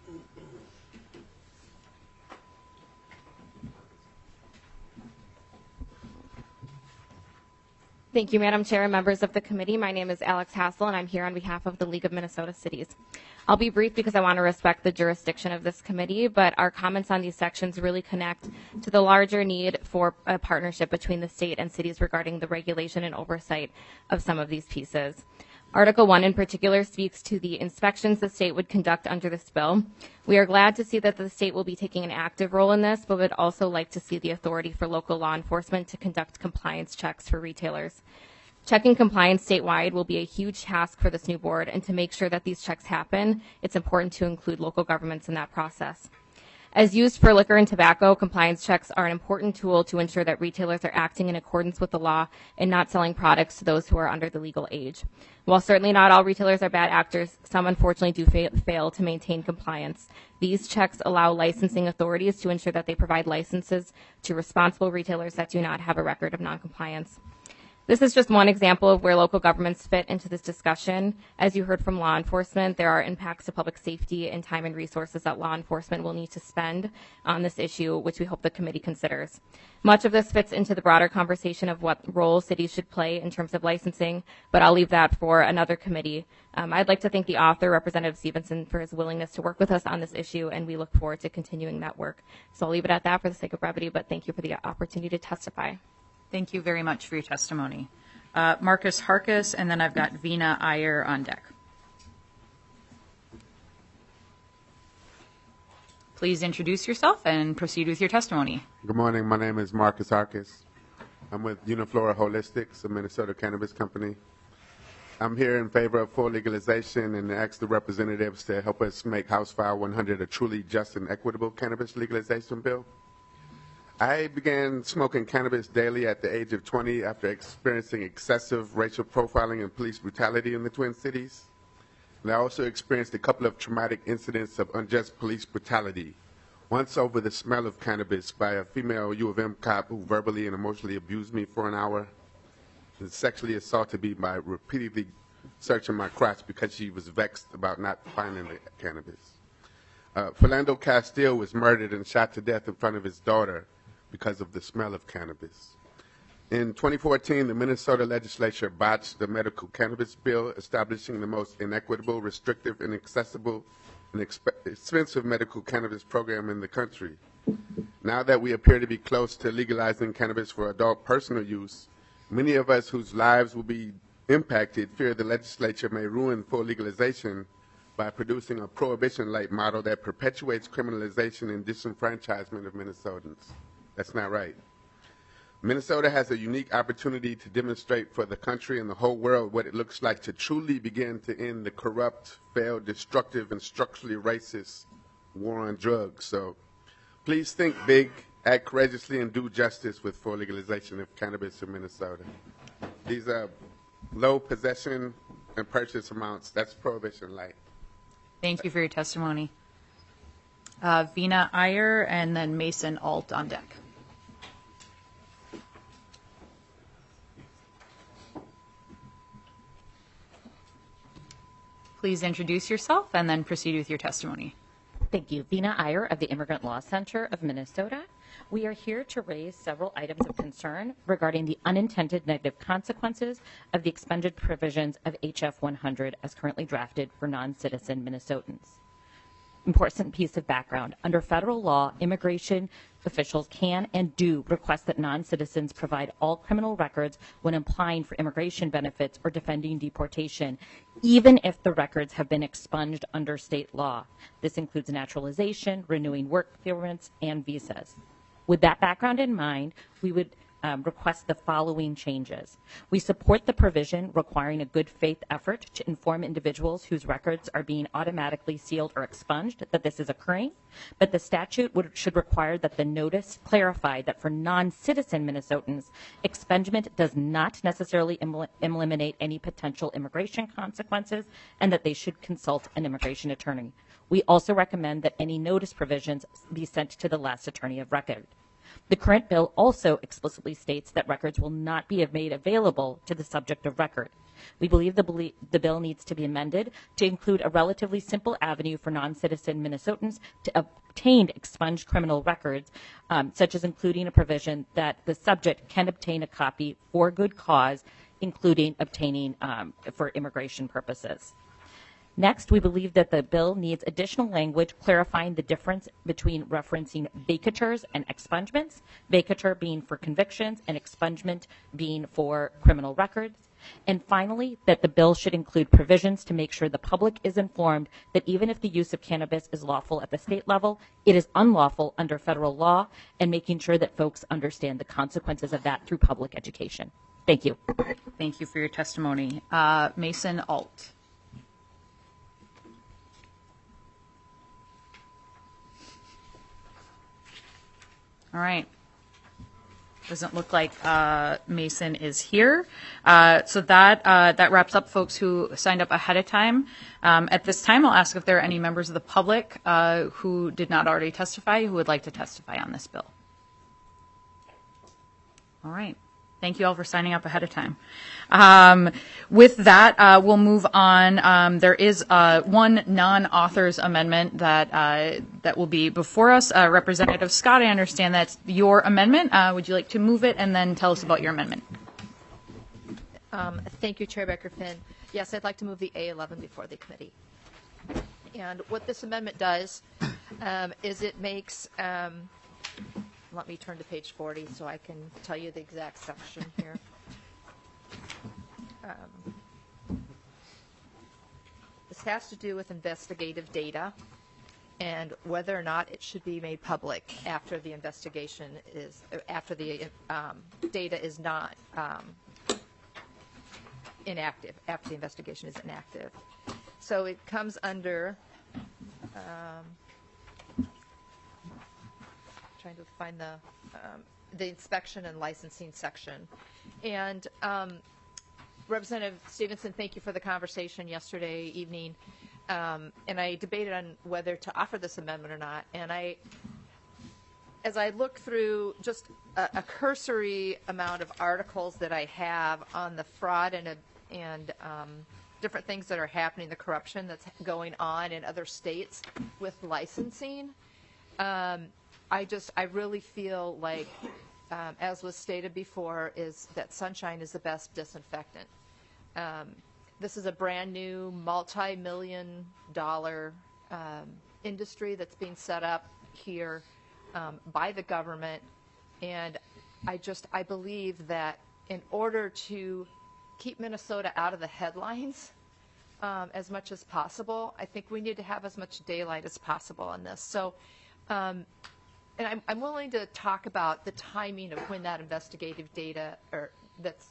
Thank you, Madam Chair and members of the committee. My name is Alex Hassel, and I'm here on behalf of the League of Minnesota Cities. I'll be brief because I want to respect the jurisdiction of this committee, but our comments on these sections really connect to the larger need for a partnership between the state and cities regarding the regulation and oversight of some of these pieces. Article 1 in particular speaks to the inspections the state would conduct under this bill. We are glad to see that the state will be taking an active role in this, but would also like to see the authority for local law enforcement to conduct compliance checks for retailers. Checking compliance statewide will be a huge task for this new board, and to make sure that these checks happen, it's important to include local governments in that process. As used for liquor and tobacco, compliance checks are an important tool to ensure that retailers are acting in accordance with the law and not selling products to those who are under the legal age. While certainly not all retailers are bad actors, some unfortunately do fail to maintain compliance. These checks allow licensing authorities to ensure that they provide licenses to responsible retailers that do not have a record of noncompliance. This is just one example of where local governments fit into this discussion. As you heard from law enforcement, there are impacts to public safety and time and resources that law enforcement will need to spend on this issue, which we hope the committee considers. Much of this fits into the broader conversation of what role cities should play in terms of licensing, but I'll leave that for another committee. I'd like to thank the author, Representative Stevenson, for his willingness to work with us on this issue, and we look forward to continuing that work. So I'll leave it at that for the sake of brevity, but thank you for the opportunity to testify. Thank you very much for your testimony. Marcus Harkis, and then I've got Vina Iyer on deck. Please introduce yourself and proceed with your testimony. Good morning. My name is Marcus Harkis. I'm with Uniflora Holistics, a Minnesota cannabis company. I'm here in favor of full legalization and ask the representatives to help us make House File 100 a truly just and equitable cannabis legalization bill. I began smoking cannabis daily at the age of 20 after experiencing excessive racial profiling and police brutality in the Twin Cities. And I also experienced a couple of traumatic incidents of unjust police brutality. Once over the smell of cannabis by a female U of M cop who verbally and emotionally abused me for an hour, and sexually assaulted me by repeatedly searching my crotch because she was vexed about not finding the cannabis. Philando Castile was murdered and shot to death in front of his daughter because of the smell of cannabis. In 2014, the Minnesota legislature botched the medical cannabis bill, establishing the most inequitable, restrictive, inaccessible, and expensive medical cannabis program in the country. Now that we appear to be close to legalizing cannabis for adult personal use, many of us whose lives will be impacted fear the legislature may ruin full legalization by producing a prohibition-like model that perpetuates criminalization and disenfranchisement of Minnesotans. That's not right. Minnesota has a unique opportunity to demonstrate for the country and the whole world what it looks like to truly begin to end the corrupt, failed, destructive, and structurally racist war on drugs. So please think big, act courageously, and do justice with full legalization of cannabis in Minnesota. These are low possession and purchase amounts. That's prohibition light. Thank you for your testimony. Vina Iyer and then Mason Alt on deck. Please introduce yourself and then proceed with your testimony. Thank you. Vina Iyer of the Immigrant Law Center of Minnesota. We are here to raise several items of concern regarding the unintended negative consequences of the expunged provisions of HF 100 as currently drafted for non-citizen Minnesotans. Important piece of background. Under federal law, immigration officials can and do request that non-citizens provide all criminal records when applying for immigration benefits or defending deportation, even if the records have been expunged under state law. This includes naturalization, renewing work permits, and visas. With that background in mind, we would request the following changes. We support the provision requiring a good faith effort to inform individuals whose records are being automatically sealed or expunged that this is occurring, but the statute should require that the notice clarify that for non-citizen Minnesotans, expungement does not necessarily eliminate any potential immigration consequences and that they should consult an immigration attorney. We also recommend that any notice provisions be sent to the last attorney of record. The current bill also explicitly states that records will not be made available to the subject of record. We believe the bill needs to be amended to include a relatively simple avenue for non-citizen Minnesotans to obtain expunged criminal records, such as including a provision that the subject can obtain a copy for good cause, including obtaining for immigration purposes. Next, we believe that the bill needs additional language clarifying the difference between referencing vacatures and expungements, vacatur being for convictions and expungement being for criminal records. And finally, that the bill should include provisions to make sure the public is informed that even if the use of cannabis is lawful at the state level, it is unlawful under federal law, and making sure that folks understand the consequences of that through public education. Thank you. Thank you for your testimony. Mason Alt. All right. Doesn't look like Mason is here. So that wraps up folks who signed up ahead of time. At this time, I'll ask if there are any members of the public who did not already testify who would like to testify on this bill. All right. Thank you all for signing up ahead of time. With that, we'll move on. There is one non-author's amendment that will be before us. Representative Scott, I understand that's your amendment. Would you like to move it and then tell us about your amendment? Thank you, Chair Becker-Finn. Yes, I'd like to move the A11 before the committee. And what this amendment does is it makes let me turn to page 40 so I can tell you the exact section here. This has to do with investigative data and whether or not it should be made public after the investigation is, after the data is not inactive, after the investigation is inactive. So it comes under trying to find the inspection and licensing section. And Representative Stevenson, thank you for the conversation yesterday evening. And I debated on whether to offer this amendment or not. And as I look through just a cursory amount of articles that I have on the fraud and different things that are happening, the corruption that's going on in other states with licensing, I really feel like, as was stated before, is that sunshine is the best disinfectant. This is a brand new multi-million-dollar industry that's being set up here by the government, and I believe that in order to keep Minnesota out of the headlines, as much as possible. I think we need to have as much daylight as possible on this. So, and I'm willing to talk about the timing of when that investigative data, or that's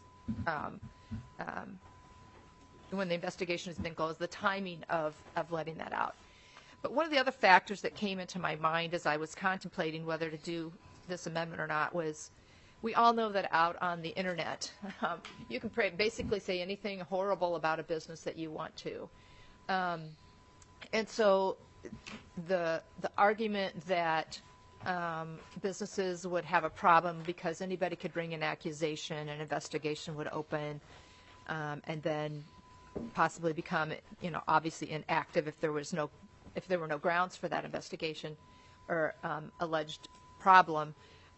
when the investigation has been closed, the timing of letting that out. But one of the other factors that came into my mind as I was contemplating whether to do this amendment or not was, we all know that out on the internet, you can basically say anything horrible about a business that you want to. And so the argument that businesses would have a problem because anybody could bring an accusation, an investigation would open, and then possibly become, obviously inactive if there were no grounds for that investigation or alleged problem.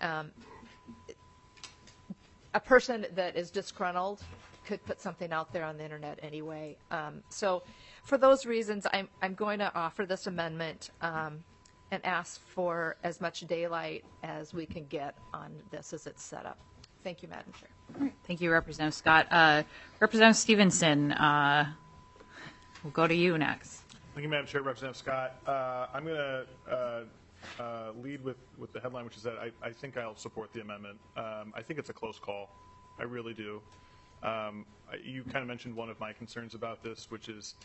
A person that is disgruntled could put something out there on the internet anyway. So for those reasons, I'm going to offer this amendment and ask for as much daylight as we can get on this as it's set up. Thank you, Madam Chair. Thank you, Representative Scott. Representative Stevenson, we'll go to you next. Thank you, Madam Chair. Representative Scott. I'm going to lead with the headline, which is that I think I'll support the amendment. I think it's a close call. I really do. You kind of mentioned one of my concerns about this, which is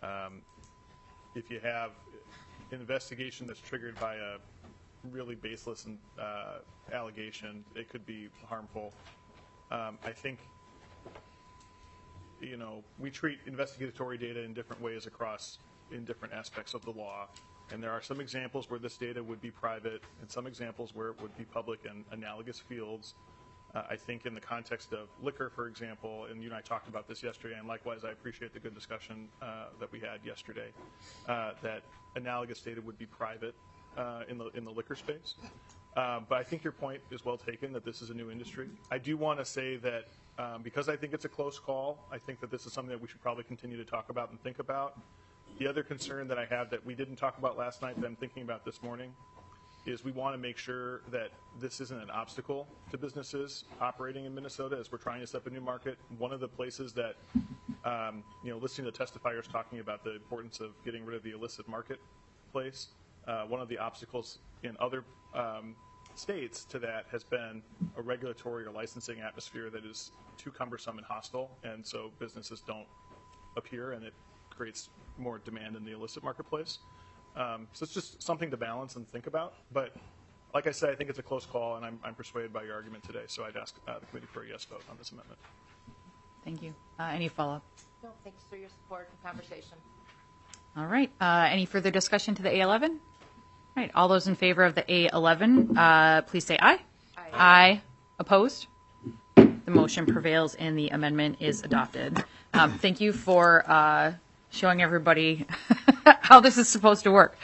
if you have an investigation that's triggered by a really baseless allegation, it could be harmful. I think, we treat investigatory data in different ways in different aspects of the law. And there are some examples where this data would be private and some examples where it would be public in analogous fields. I think in the context of liquor, for example, and you and I talked about this yesterday, and likewise I appreciate the good discussion that we had yesterday, that analogous data would be private in the liquor space. But I think your point is well taken that this is a new industry. I do want to say that because I think it's a close call, I think that this is something that we should probably continue to talk about and think about. The other concern that I have that we didn't talk about last night that I'm thinking about this morning is we want to make sure that this isn't an obstacle to businesses operating in Minnesota as we're trying to set up a new market. One of the places that, listening to testifiers talking about the importance of getting rid of the illicit marketplace, one of the obstacles in other states to that has been a regulatory or licensing atmosphere that is too cumbersome and hostile, and so businesses don't appear, and it creates more demand in the illicit marketplace. So it's just something to balance and think about. But like I said, I think it's a close call, and I'm persuaded by your argument today. So I'd ask the committee for a yes vote on this amendment. Thank you. Any follow-up? No, thanks for your support and conversation. All right. Any further discussion to the A11? All right. All those in favor of the A11, please say aye. Aye. Aye. Opposed? The motion prevails and the amendment is adopted. Thank you for showing everybody how this is supposed to work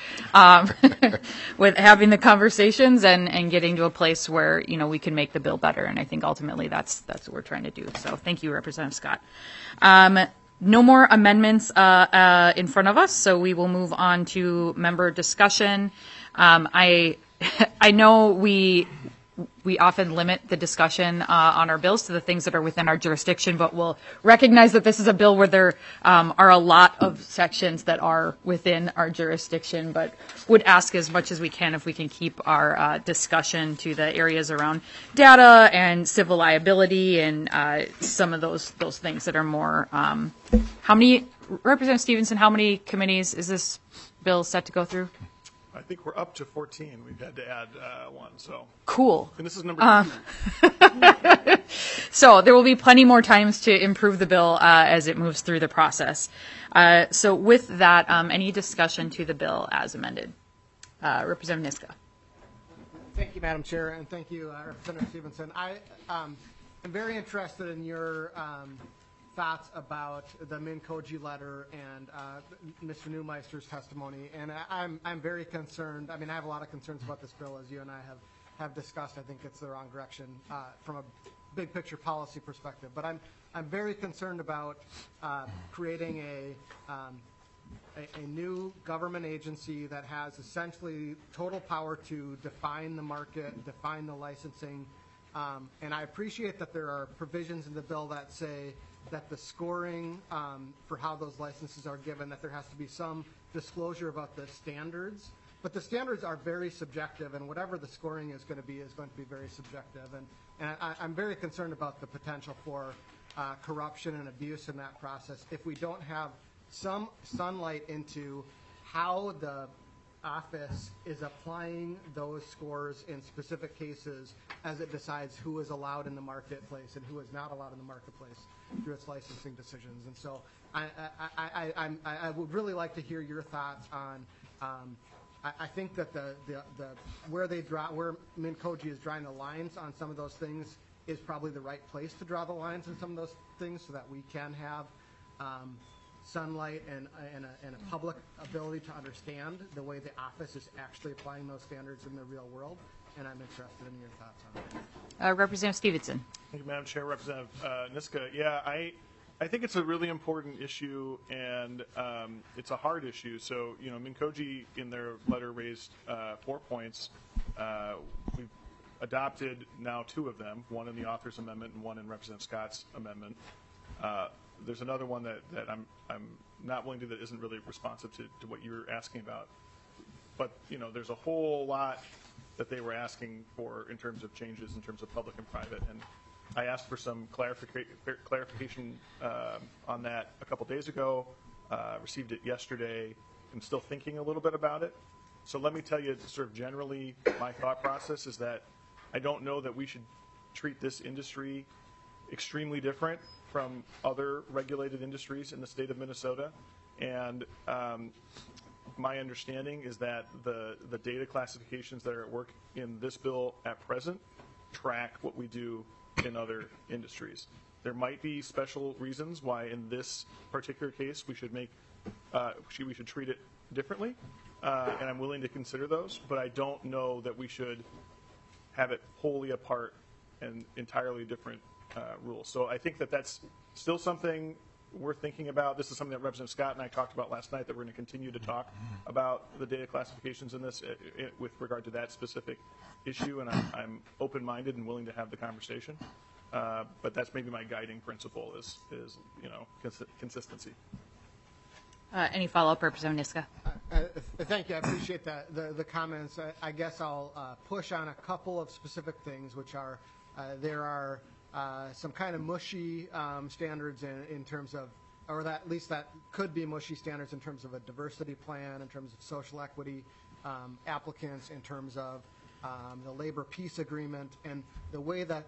with having the conversations and getting to a place where, we can make the bill better. And I think ultimately that's what we're trying to do. So thank you, Representative Scott. No more amendments in front of us, so we will move on to member discussion. I know we often limit the discussion on our bills to the things that are within our jurisdiction, but we'll recognize that this is a bill where there are a lot of sections that are within our jurisdiction, but would ask as much as we can if we can keep our discussion to the areas around data and civil liability and some of those things that are more. Representative Stevenson, how many committees is this bill set to go through? I think we're up to 14. We've had to add one. So cool. And this is number 2. So there will be plenty more times to improve the bill as it moves through the process. So with that, any discussion to the bill as amended? Representative Niska. Thank you, Madam Chair, and thank you, Representative Stevenson. I am very interested in your thoughts about the Min-Koji letter and Mr. Neumeister's testimony, and I'm very concerned. I mean, I have a lot of concerns about this bill, as you and I have discussed. I think it's the wrong direction from a big picture policy perspective. But I'm very concerned about creating a new government agency that has essentially total power to define the market, define the licensing, And I appreciate that there are provisions in the bill that say that the scoring for how those licenses are given, that there has to be some disclosure about the standards. But the standards are very subjective, and whatever the scoring is going to be very subjective. And I'm very concerned about the potential for corruption and abuse in that process if we don't have some sunlight into how the office is applying those scores in specific cases as it decides who is allowed in the marketplace and who is not allowed in the marketplace through its licensing decisions. And so I would really like to hear your thoughts on I think that where MinCOGI is drawing the lines on some of those things is probably the right place to draw the lines on some of those things so that we can have sunlight and a public ability to understand the way the office is actually applying those standards in the real world. And I'm interested in your thoughts on that. Representative Stevenson. Thank you, Madam Chair. Representative Niska. Yeah, I think it's a really important issue, and it's a hard issue. So, MinCOGI in their letter raised 4 points. We've adopted now 2 of them, one in the author's amendment and one in Representative Scott's amendment. There's another one that I'm not willing to do that isn't really responsive to what you're asking about. But, there's a whole lot that they were asking for in terms of changes in terms of public and private. And I asked for some clarification on that a couple days ago, received it yesterday. I'm still thinking a little bit about it. So let me tell you sort of generally my thought process is that I don't know that we should treat this industry extremely different from other regulated industries in the state of Minnesota. And my understanding is that the data classifications that are at work in this bill at present track what we do in other industries. There might be special reasons why in this particular case we should we should treat it differently, and I'm willing to consider those, but I don't know that we should have it wholly apart and entirely different rules. So I think that that's still something we're thinking about. This is something that Representative Scott and I talked about last night, that we're going to continue to talk about the data classifications in this with regard to that specific issue, and I'm open-minded and willing to have the conversation. But that's maybe my guiding principle is consistency. Any follow-up, Representative Niska? Thank you. I appreciate the comments. I guess I'll push on a couple of specific things, which are there are some kind of mushy standards in terms of, or that at least that could be mushy standards in terms of a diversity plan, in terms of social equity applicants, in terms of the labor peace agreement, and the way that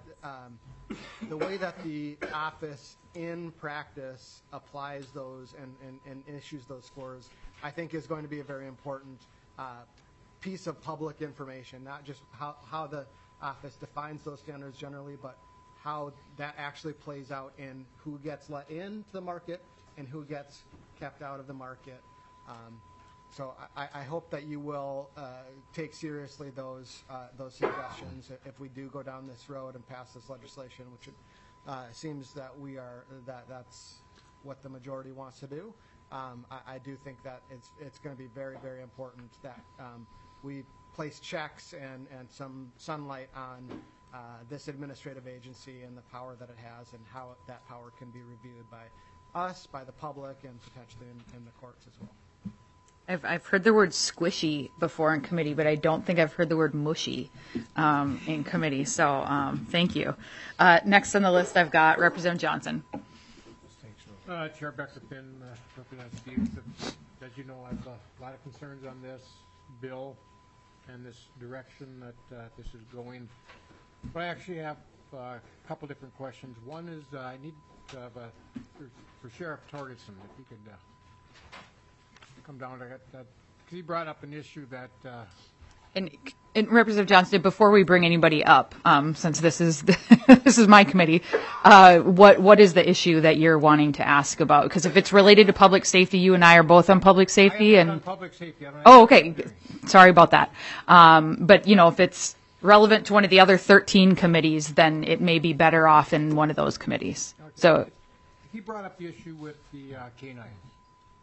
the office in practice applies those and issues those scores, I think is going to be a very important piece of public information, not just how the office defines those standards generally, but how that actually plays out in who gets let into the market and who gets kept out of the market. So I hope that you will take seriously those suggestions if we do go down this road and pass this legislation, which it seems that that's what the majority wants to do. I do think that it's going to be very, very important that we place checks and some sunlight on this administrative agency and the power that it has and how that power can be reviewed by us, by the public, and potentially in the courts as well. I've heard the word squishy before in committee, but I don't think I've heard the word mushy in committee. So thank you. Next on the list, I've got Representative Johnson. Chair Becker Finn, Representative Stevenson. As you know, I have a lot of concerns on this bill and this direction that this is going. But I actually have a couple different questions. One is I need to have for Sheriff Torgerson, if he could come down to that, because he brought up an issue that. And Representative Johnson, before we bring anybody up, since this is this is my committee, what is the issue that you're wanting to ask about? Because if it's related to public safety, you and I are both on public safety. On public safety. Okay. Sorry about that. But if it's relevant to one of the other 13 committees, then it may be better off in one of those committees. Okay. So he brought up the issue with the canines.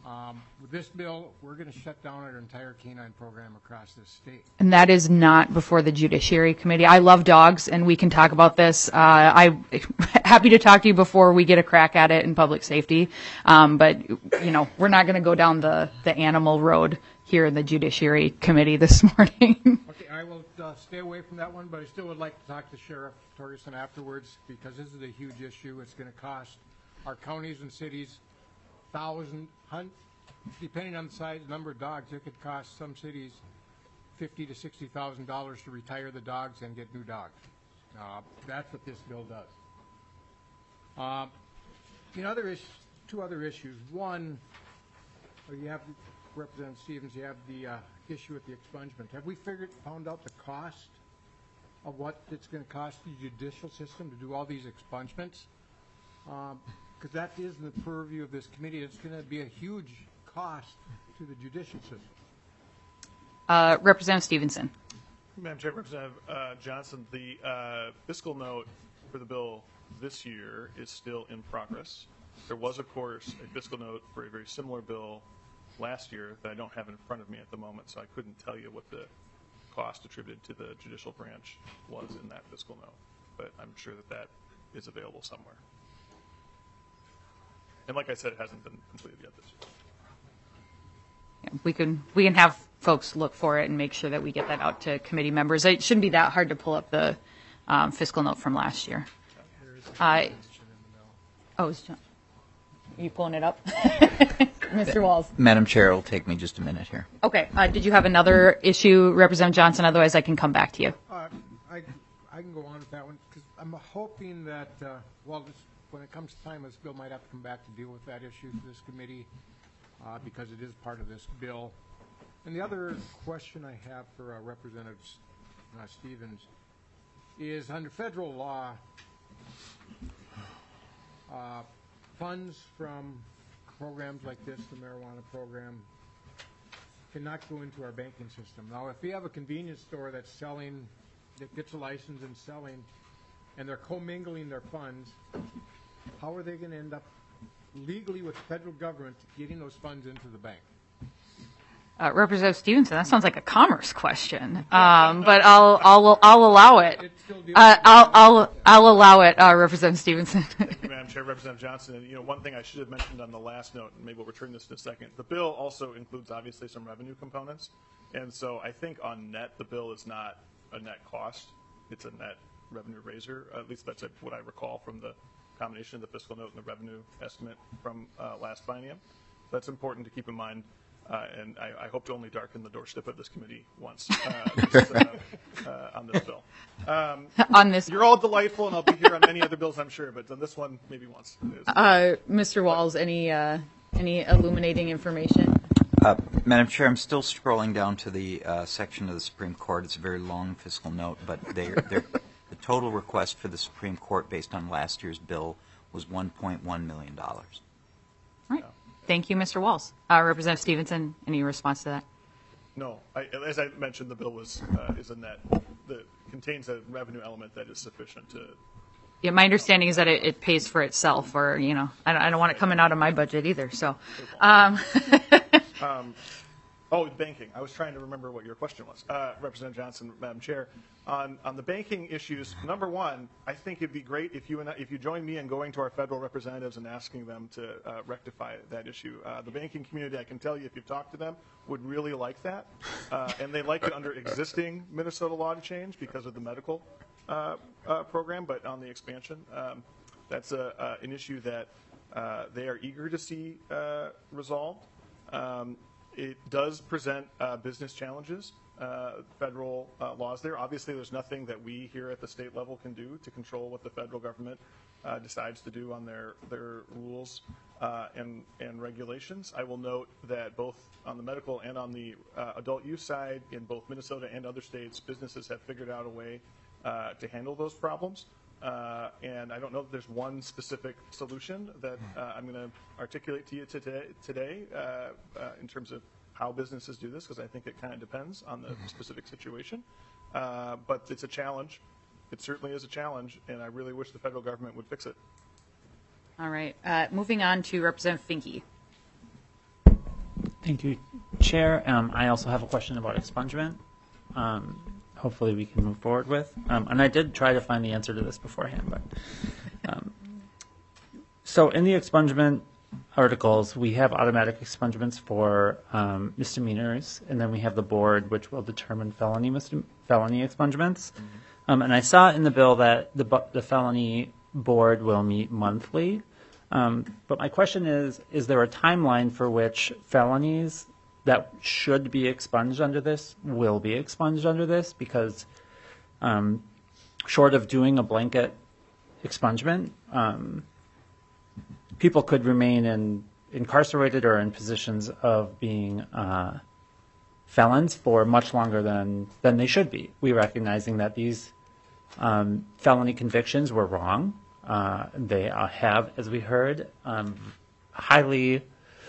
With this bill, we're going to shut down our entire canine program across this state. And that is not before the Judiciary Committee. I love dogs, and we can talk about this. I'm happy to talk to you before we get a crack at it in public safety. But, we're not going to go down the animal road here in the Judiciary Committee this morning. Okay, I will stay away from that one, but I still would like to talk to Sheriff Torgerson afterwards, because this is a huge issue. It's going to cost our counties and cities depending on the size, number of dogs, it could cost some cities $50,000 to $60,000 to retire the dogs and get new dogs. That's what this bill does. Two other issues. One, you have Representative Stevens. You have the issue with the expungement. Have we found out the cost of what it's going to cost the judicial system to do all these expungements? Because that is in the purview of this committee. It's going to be a huge cost to the judicial system. Representative Stevenson. Madam Chair, Representative Johnson, the fiscal note for the bill this year is still in progress. There was, of course, a fiscal note for a very similar bill last year that I don't have in front of me at the moment, so I couldn't tell you what the cost attributed to the judicial branch was in that fiscal note. But I'm sure that is available somewhere. And like I said, it hasn't been completed yet this year. We can have folks look for it and make sure that we get that out to committee members. It shouldn't be that hard to pull up the fiscal note from last year. Are you pulling it up? Mr. Walls. Madam Chair, it'll take me just a minute here. Okay. Did you have another issue, Representative Johnson? Otherwise, I can come back to you. I can go on with that one, because I'm hoping that, when it comes to time, this bill might have to come back to deal with that issue to this committee, because it is part of this bill. And the other question I have for Representative Stevens is, under federal law, funds from programs like this, the marijuana program, cannot go into our banking system. Now, if we have a convenience store that gets a license and selling, and they're commingling their funds, how are they going to end up legally with the federal government getting those funds into the bank? Representative Stevenson, that sounds like a commerce question, but I'll allow it. I'll allow it, Representative Stevenson. Thank you, Madam Chair. Representative Johnson, and one thing I should have mentioned on the last note, and maybe we'll return this in a second. The bill also includes obviously some revenue components, and so I think on net the bill is not a net cost; it's a net revenue raiser. At least that's what I recall from the combination of the fiscal note and the revenue estimate from last biennium. That's important to keep in mind. And I hope to only darken the doorstep of this committee once on this bill. You're all delightful, and I'll be here on many other bills, I'm sure, but on this one, maybe once. Mr. Walls, any illuminating information? Madam Chair, I'm still scrolling down to the section of the Supreme Court. It's a very long fiscal note, but the total request for the Supreme Court based on last year's bill was $1.1 million. Right. Thank you, Mr. Walls. Representative Stevenson, any response to that? No. As I mentioned, the bill is a net that contains a revenue element that is sufficient to. Yeah, my understanding is that it pays for itself, or I don't want it coming out of my budget either. So. Banking. I was trying to remember what your question was, Representative Johnson, Madam Chair. On the banking issues, number one, I think it'd be great if you join me in going to our federal representatives and asking them to rectify that issue. The banking community, I can tell you, if you've talked to them, would really like that, and they like it under existing Minnesota law to change because of the medical program. But on the expansion, that's an issue that they are eager to see resolved. It does present business challenges, federal laws there. Obviously, there's nothing that we here at the state level can do to control what the federal government decides to do on their rules and regulations. I will note that both on the medical and on the adult use side, in both Minnesota and other states, businesses have figured out a way to handle those problems. And I don't know that there's one specific solution that I'm going to articulate to you today in terms of how businesses do this, because I think it kind of depends on the specific situation. But it's a challenge. It certainly is a challenge, and I really wish the federal government would fix it. All right. Moving on to Representative Finke. Thank you, Chair. I also have a question about expungement. Hopefully we can move forward with. And I did try to find the answer to this beforehand. But so in the expungement articles, we have automatic expungements for misdemeanors, and then we have the board, which will determine felony expungements. And I saw in the bill that the felony board will meet monthly. But my question is there a timeline for which felonies that should be expunged under this will be expunged under this? Because short of doing a blanket expungement, people could remain incarcerated or in positions of being felons for much longer than they should be. We recognizing that these felony convictions were wrong. They have, as we heard, highly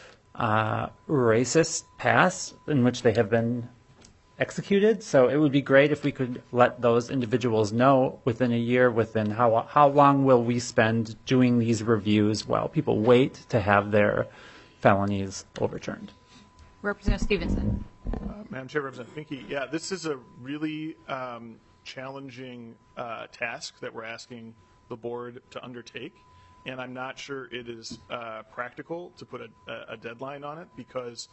racist past in which they have been executed. So it would be great if we could let those individuals know within a year, within how long will we spend doing these reviews while people wait to have their felonies overturned. Representative Stevenson. Madam Chair, Representative Finke, yeah, this is a really challenging task that we're asking the board to undertake, and I'm not sure it is practical to put a deadline on it because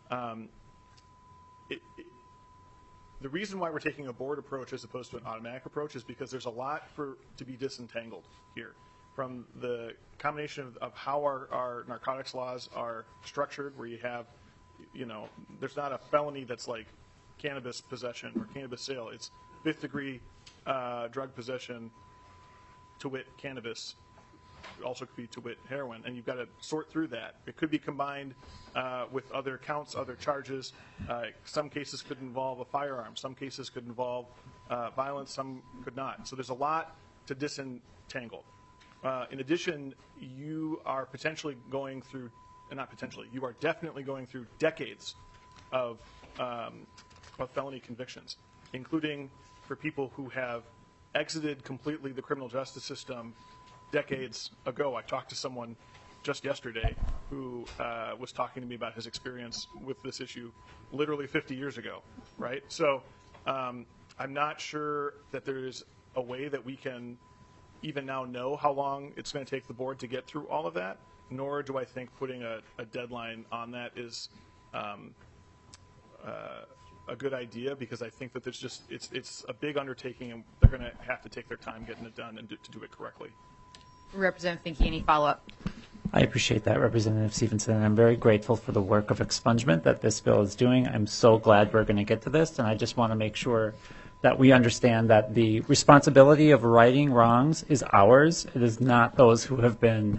the reason why we're taking a board approach as opposed to an automatic approach is because there's a lot to be disentangled here from the combination of how our narcotics laws are structured, where you have, there's not a felony that's like cannabis possession or cannabis sale. It's 5th degree drug possession, to wit cannabis, also could be to wit heroin, and you've got to sort through that. It could be combined with other counts, other charges. Some cases could involve a firearm, some cases could involve violence, some could not. So there's a lot to disentangle. In addition, you are potentially going through, not potentially, you are definitely going through decades of felony convictions, including for people who have exited completely the criminal justice system decades ago. I talked to someone just yesterday who was talking to me about his experience with this issue literally 50 years ago, right? So I'm not sure that there's a way that we can even now know how long it's going to take the board to get through all of that, nor do I think putting a deadline on that is a good idea, because I think that there's just it's a big undertaking, and they're going to have to take their time getting it done and to do it correctly. Representative Finke, any follow-up? I appreciate that, Representative Stevenson, and I'm very grateful for the work of expungement that this bill is doing. I'm so glad we're going to get to this, and I just want to make sure that we understand that the responsibility of righting wrongs is ours. It is not those who have been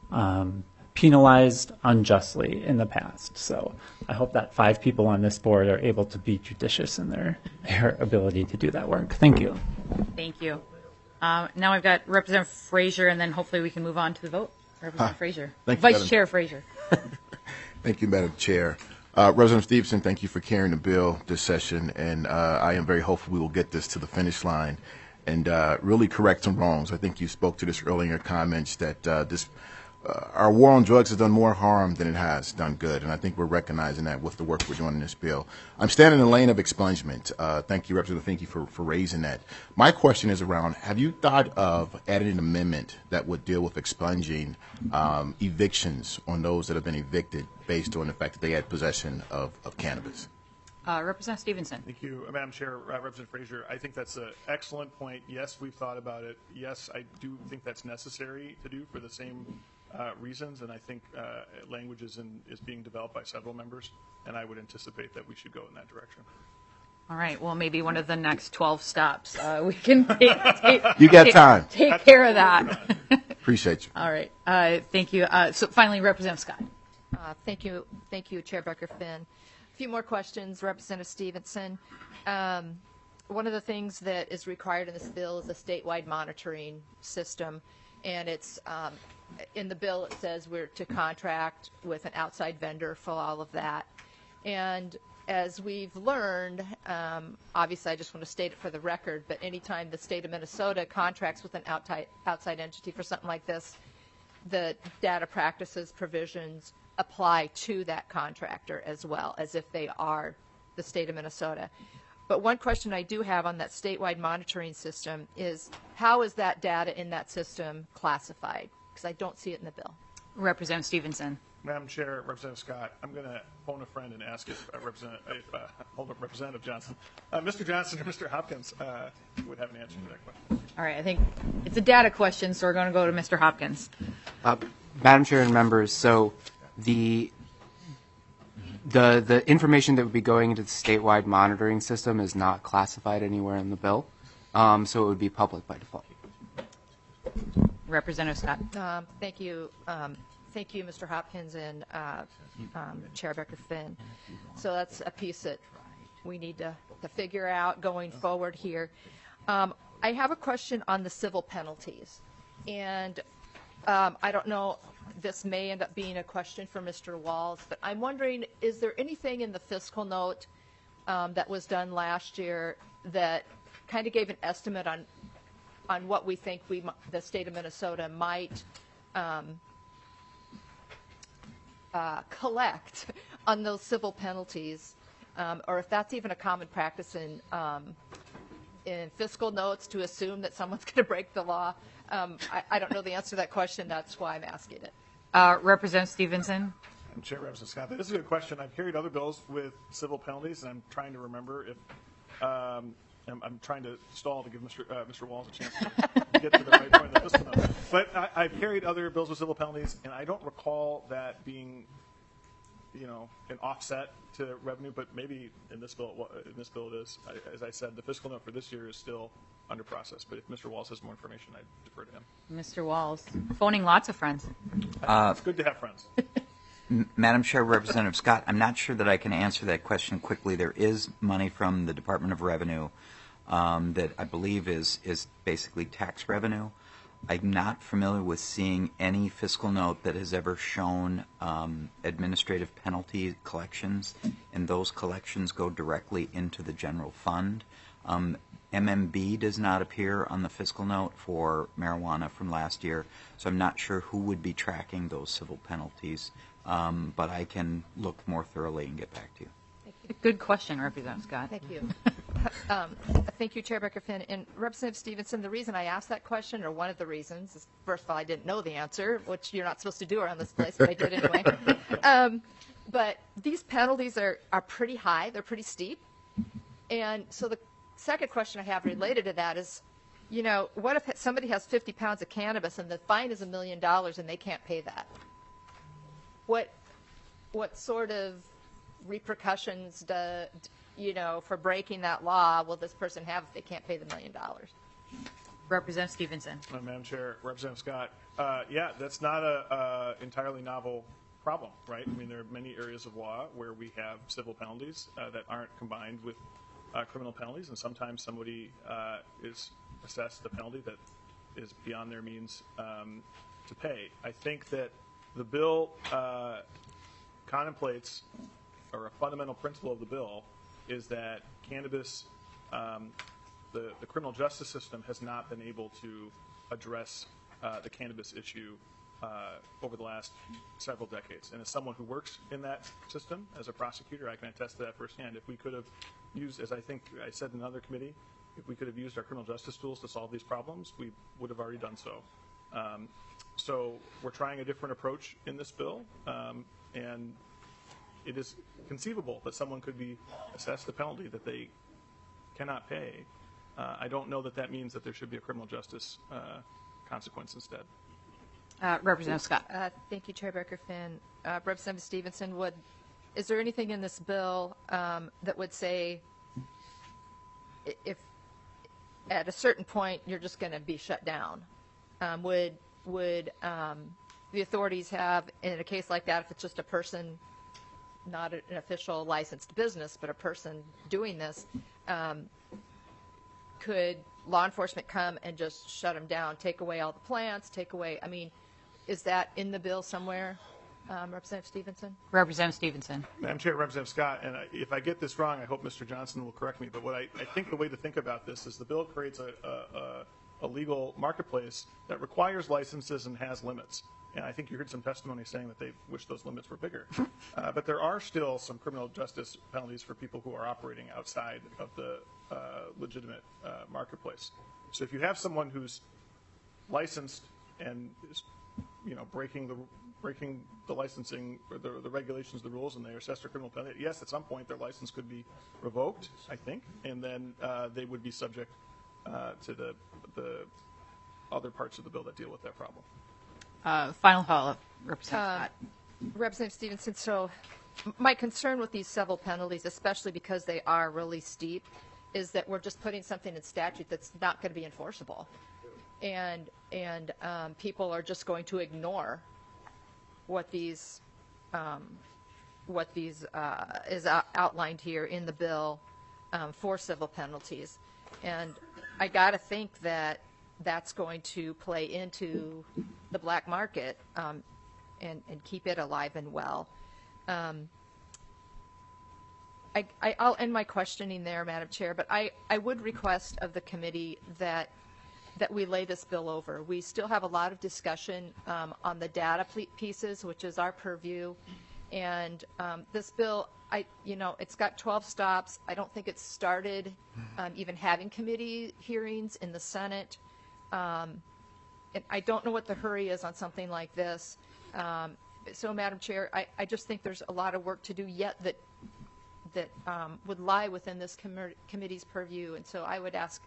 penalized unjustly in the past. So I hope that 5 people on this board are able to be judicious in their ability to do that work. Thank you. Thank you. Now I've got Representative Frazier, and then hopefully we can move on to the vote. Representative Frazier. Thank you, Vice Madam Chair Frazier. Thank you, Madam Chair. Representative Stevenson, thank you for carrying the bill this session, and I am very hopeful we will get this to the finish line and really correct some wrongs. I think you spoke to this earlier in your comments that our war on drugs has done more harm than it has done good, and I think we're recognizing that with the work we're doing in this bill. I'm standing in the lane of expungement. Thank you, Representative Finke, for raising that. My question is around, have you thought of adding an amendment that would deal with expunging evictions on those that have been evicted based on the fact that they had possession of cannabis? Representative Stevenson. Thank you, Madam Chair. Representative Frazier, I think that's an excellent point. Yes, we've thought about it. Yes, I do think that's necessary to do for the same reasons, and I think language is being developed by several members, and I would anticipate that we should go in that direction. All right. Well, maybe one of the next 12 stops we can take you got time. Take care of that. Appreciate you. All right. Thank you. So finally, Representative Scott. Thank you, Chair Becker-Finn. A few more questions, Representative Stevenson. One of the things that is required in this bill is a statewide monitoring system, and it's in the bill it says we're to contract with an outside vendor for all of that. And as we've learned, obviously I just want to state it for the record, but anytime the state of Minnesota contracts with an outside entity for something like this, the data practices provisions apply to that contractor as well as if they are the state of Minnesota. But one question I do have on that statewide monitoring system is how is that data in that system classified? Because I don't see it in the bill. Representative Stevenson. Madam Chair, Representative Scott, I'm going to phone a friend and ask if Representative Johnson, Mr. Johnson or Mr. Hopkins would have an answer to that question. All right, I think it's a data question, so we're going to go to Mr. Hopkins. Madam Chair and members, so the information that would be going into the statewide monitoring system is not classified anywhere in the bill, so it would be public by default. Representative Scott. Thank you. Thank you, Mr. Hopkins and Chair Becker-Finn. So that's a piece that we need to figure out going forward here. I have a question on the civil penalties. And I don't know, this may end up being a question for Mr. Walls, but I'm wondering, is there anything in the fiscal note that was done last year that kind of gave an estimate on what we think the state of Minnesota might collect on those civil penalties, or if that's even a common practice in fiscal notes to assume that someone's going to break the law? I don't know the answer to that question. That's why I'm asking it. Representative Stevenson. I'm Chair Representative Scott. This is a good question. I've carried other bills with civil penalties, and I'm trying to remember if I'm trying to stall to give Mr. Walls a chance to get to the right point of the fiscal note. But I've carried other bills with civil penalties, and I don't recall that being, an offset to revenue. But maybe in this bill it is. As I said, the fiscal note for this year is still under process. But if Mr. Walls has more information, I defer to him. Mr. Walls, phoning lots of friends. It's good to have friends. Madam Chair, Representative Scott, I'm not sure that I can answer that question quickly. There is money from the Department of Revenue that I believe is basically tax revenue. I'm not familiar with seeing any fiscal note that has ever shown administrative penalty collections, and those collections go directly into the general fund. MMB does not appear on the fiscal note for marijuana from last year, so I'm not sure who would be tracking those civil penalties, but I can look more thoroughly and get back to you. Good question, Representative Scott. Thank you. Thank you, Chair Becker-Finn. And Representative Stevenson, the reason I asked that question, or one of the reasons, is first of all, I didn't know the answer, which you're not supposed to do around this place, but I did anyway. But these penalties are pretty high. They're pretty steep. And so the second question I have related to that is, what if somebody has 50 pounds of cannabis and the fine is $1 million and they can't pay that? What sort of repercussions for breaking that law will this person have if they can't pay the $1 million? Representative Stevenson. Madam Chair, Representative Scott, that's not a entirely novel problem, right? I mean, there are many areas of law where we have civil penalties that aren't combined with criminal penalties, and sometimes somebody is assessed a penalty that is beyond their means to pay. I think that the bill contemplates, or a fundamental principle of the bill, is that cannabis, the criminal justice system has not been able to address the cannabis issue over the last several decades. And as someone who works in that system as a prosecutor, I can attest to that firsthand. If we could have used, as I think I said in another committee, if we could have used our criminal justice tools to solve these problems, we would have already done so. So we're trying a different approach in this bill, and it is conceivable that someone could be assessed a penalty that they cannot pay. I don't know that means that there should be a criminal justice consequence instead. Representative Scott. Thank you, Chair Becker-Finn. Representative Stevenson, is there anything in this bill that would say if at a certain point you're just going to be shut down? Would the authorities have, in a case like that, if it's just a person, not an official licensed business, but a person doing this, could law enforcement come and just shut them down, take away all the plants, is that in the bill somewhere, Representative Stevenson? Representative Stevenson. Madam Chair, Representative Scott, and if I get this wrong, I hope Mr. Johnson will correct me, but I think the way to think about this is the bill creates a legal marketplace that requires licenses and has limits. And I think you heard some testimony saying that they wish those limits were bigger. But there are still some criminal justice penalties for people who are operating outside of the legitimate marketplace. So if you have someone who's licensed and is, breaking the licensing or the regulations, the rules, and they are assessed a criminal penalty, yes, at some point their license could be revoked, I think, and then they would be subject to the other parts of the bill that deal with that problem. Final follow-up, Representative Scott. Representative Stevenson, so my concern with these civil penalties, especially because they are really steep, is that we're just putting something in statute that's not going to be enforceable. And people are just going to ignore what these is outlined here in the bill for civil penalties. And I got to think that that's going to play into the black market and keep it alive and well. I'll end my questioning there, Madam Chair, but I would request of the committee that we lay this bill over. We still have a lot of discussion on the data pieces, which is our purview. And this bill, it's got 12 stops. I don't think it's started even having committee hearings in the Senate. And I don't know what the hurry is on something like this. So, Madam Chair, I just think there's a lot of work to do yet that would lie within this committee's purview. And so I would ask,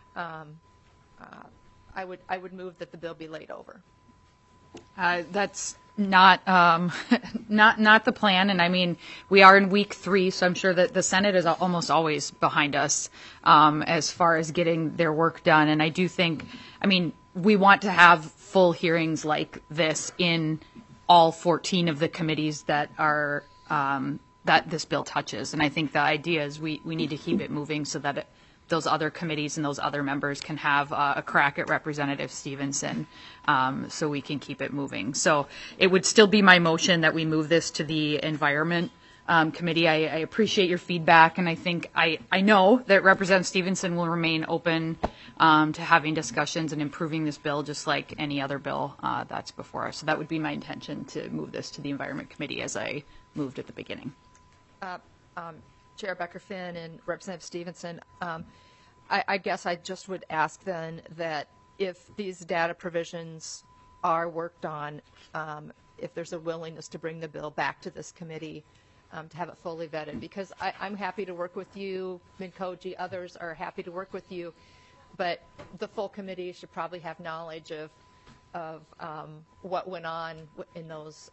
I would move that the bill be laid over. That's not the plan, and I mean we are in week 3, so I'm sure that the Senate is almost always behind us as far as getting their work done. And I do think, we want to have full hearings like this in all 14 of the committees that are that this bill touches. And I think the idea is we need to keep it moving so that those other committees and those other members can have a crack at Representative Stevenson, so we can keep it moving. So it would still be my motion that we move this to the Environment Committee. I appreciate your feedback, and I think I know that Representative Stevenson will remain open to having discussions and improving this bill just like any other bill that's before us. So that would be my intention, to move this to the Environment Committee as I moved at the beginning. Chair Becker-Finn and Representative Stevenson, I guess I just would ask then that if these data provisions are worked on, if there's a willingness to bring the bill back to this committee to have it fully vetted, because I'm happy to work with you, Minkoji, others are happy to work with you, but the full committee should probably have knowledge of what went on in those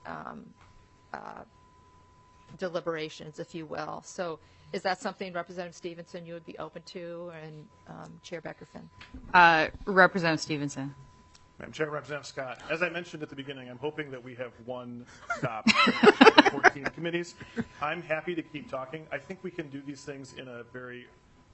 deliberations, if you will. So is that something, Representative Stevenson, you would be open to, and Chair Becker-Finn? Representative Stevenson. Madam Chair, Representative Scott, as I mentioned at the beginning, I'm hoping that we have one stop for 14 committees. I'm happy to keep talking. I think we can do these things in a very,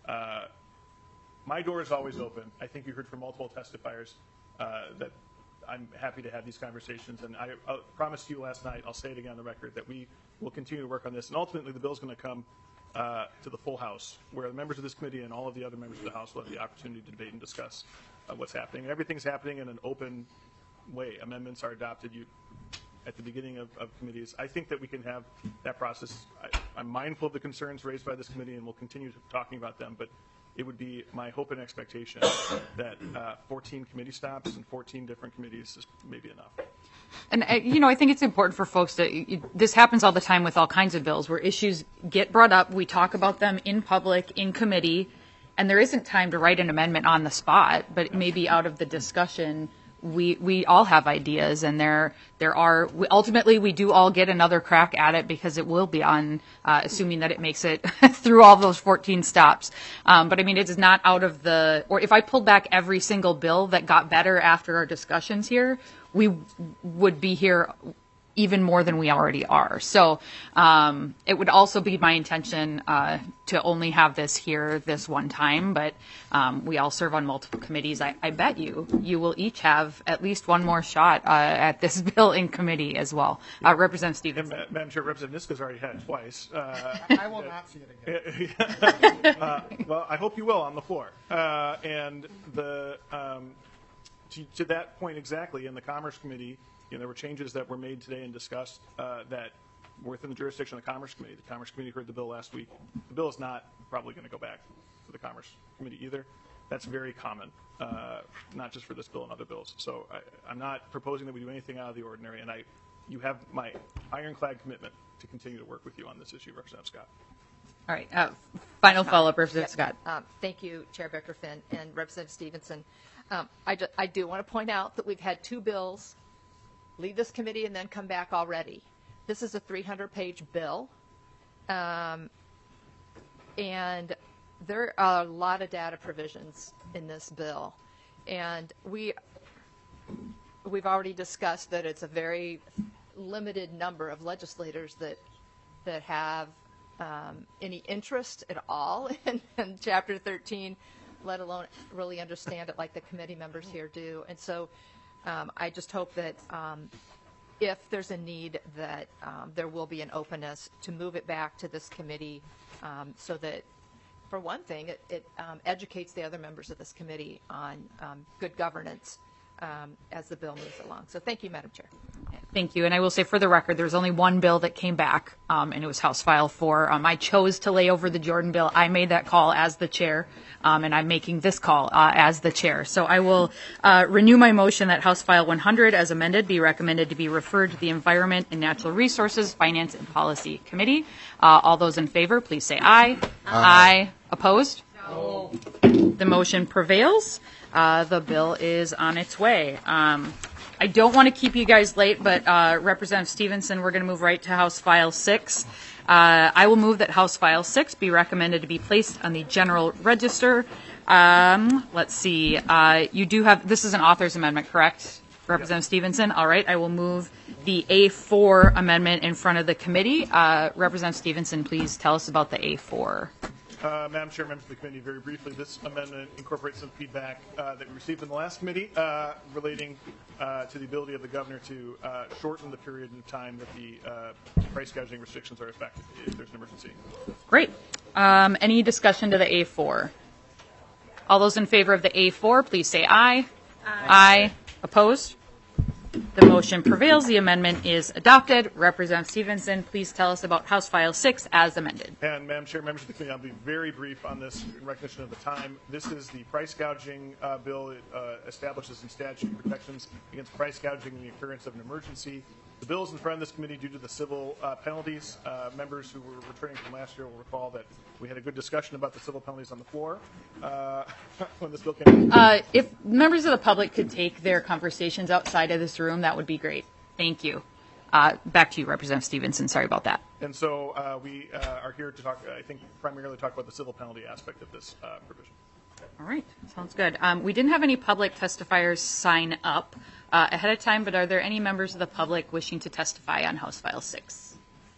my door is always open. I think you heard from multiple testifiers that I'm happy to have these conversations, and I promised you last night, I'll say it again on the record, that we will continue to work on this, and ultimately the bill is going to come to the full House, where the members of this committee and all of the other members of the House will have the opportunity to debate and discuss what's happening. And everything's happening in an open way. Amendments are adopted at the beginning of committees. I think that we can have that process. I'm mindful of the concerns raised by this committee, and we'll continue talking about them, but it would be my hope and expectation that 14 committee stops and 14 different committees is maybe enough. And, I think it's important for folks to, this happens all the time with all kinds of bills where issues get brought up, we talk about them in public, in committee, and there isn't time to write an amendment on the spot, but maybe out of the discussion, we all have ideas, and there are, ultimately we do all get another crack at it because it will be on, assuming that it makes it through all those 14 stops. But it is not out of the, or if I pulled back every single bill that got better after our discussions here, we would be here even more than we already are. So it would also be my intention to only have this here this one time, but we all serve on multiple committees. I bet you will each have at least one more shot at this bill in committee as well. Representative Stevens. Madam Chair, Representative Niska's already had it twice. I will not see it again. Well, I hope you will on the floor. And to that point exactly, in the Commerce Committee, there were changes that were made today and discussed that were within the jurisdiction of the Commerce Committee. The Commerce Committee heard the bill last week. The bill is not probably going to go back to the Commerce Committee either. That's very common, not just for this bill and other bills. So I'm not proposing that we do anything out of the ordinary, and you have my ironclad commitment to continue to work with you on this issue, Representative Scott. All right. Final follow-up, Representative Scott. Thank you, Chair Becker-Finn and Representative Stevenson. I do want to point out that we've had two bills leave this committee and then come back already. This is a 300-page bill, and there are a lot of data provisions in this bill. And we've already discussed that it's a very limited number of legislators that have any interest at all in Chapter 13, let alone really understand it like the committee members here do. And so I just hope that if there's a need, that there will be an openness to move it back to this committee so that, for one thing, it educates the other members of this committee on good governance as the bill moves along. So thank you, Madam Chair. Thank you. And I will say, for the record, there's only one bill that came back, and it was House File 4. I chose to lay over the Jordan bill. I made that call as the chair, and I'm making this call as the chair. So I will renew my motion that House File 100, as amended, be recommended to be referred to the Environment and Natural Resources, Finance and Policy Committee. All those in favor, please say aye. Aye. Opposed? No. The motion prevails. The bill is on its way. I don't want to keep you guys late, but Representative Stevenson, we're going to move right to House File 6. I will move that House File 6 be recommended to be placed on the General Register. Let's see. You do have, this is an author's amendment, correct, Representative Stevenson? All right. I will move the A4 amendment in front of the committee. Representative Stevenson, please tell us about the A4. Madam Chair, members of the committee, very briefly, this amendment incorporates some feedback that we received in the last committee relating to the ability of the governor to shorten the period of time that the price gouging restrictions are effective if there's an emergency. Great. Any discussion to the A4? All those in favor of the A4, please say aye. Aye. Opposed? The motion prevails. The amendment is adopted. Representative Stevenson, please tell us about House File 6 as amended. And Madam Chair, members of the committee, I'll be very brief on this in recognition of the time. This is the price gouging bill. It establishes in statute protections against price gouging in the occurrence of an emergency. The bill is in front of this committee due to the civil penalties. Members who were returning from last year will recall that we had a good discussion about the civil penalties on the floor when this bill came in. If members of the public could take their conversations outside of this room, that would be great. Thank you. Back to you, Representative Stevenson. Sorry about that. And so we are here to talk, I think, primarily talk about the civil penalty aspect of this provision. All right. Sounds good. We didn't have any public testifiers sign up ahead of time, but are there any members of the public wishing to testify on House File 6?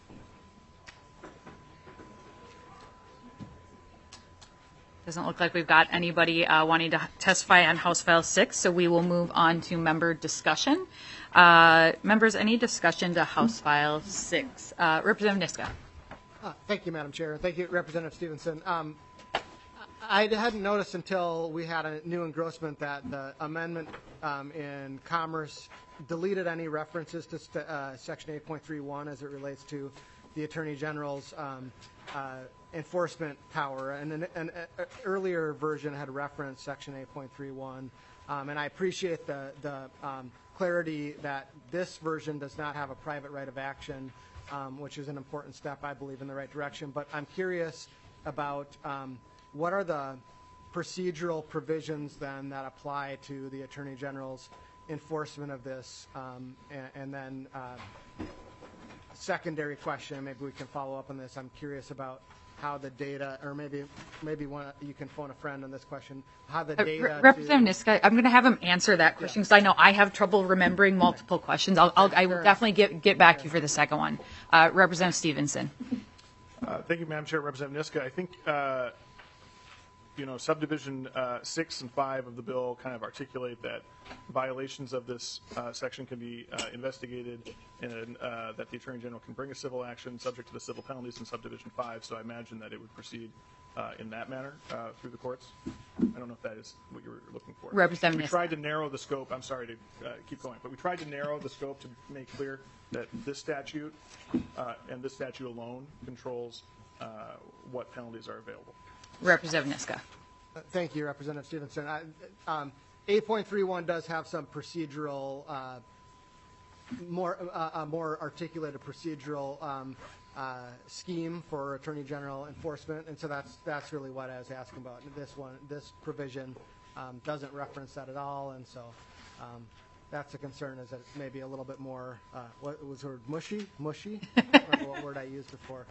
Doesn't look like we've got anybody wanting to testify on House File 6, so we will move on to member discussion. Members, any discussion to House File 6? Representative Niska. Thank you, Madam Chair. Thank you, Representative Stevenson. I hadn't noticed until we had a new engrossment that the amendment in Commerce deleted any references to Section 8.31 as it relates to the Attorney General's enforcement power. And an earlier version had referenced Section 8.31. And I appreciate the clarity that this version does not have a private right of action, which is an important step, I believe, in the right direction. But I'm curious about what are the procedural provisions then that apply to the Attorney General's enforcement of this? And then secondary question, maybe we can follow up on this. I'm curious about how the data, or maybe you can phone a friend on this question, how the data. Representative Niska, I'm going to have him answer that question because I know I have trouble remembering multiple questions. I will definitely get back to you for the second one. Representative Stevenson. Thank you, Madam Chair. Representative Niska, I think subdivision 6 and 5 of the bill kind of articulate that violations of this section can be investigated, and that the Attorney General can bring a civil action subject to the civil penalties in subdivision 5. So I imagine that it would proceed in that manner through the courts. I don't know if that is what you were looking for. Representative We tried to narrow the scope. I'm sorry to keep going, but we tried to narrow the scope to make clear that this statute and this statute alone controls what penalties are available. Representative Niska. Thank you, Representative Stevenson. 8.31 does have some procedural, more articulated procedural scheme for Attorney General enforcement, and so that's really what I was asking about. This provision doesn't reference that at all, and so that's a concern. Is that it may be a little bit more what was the word, mushy? I don't remember what word I used before.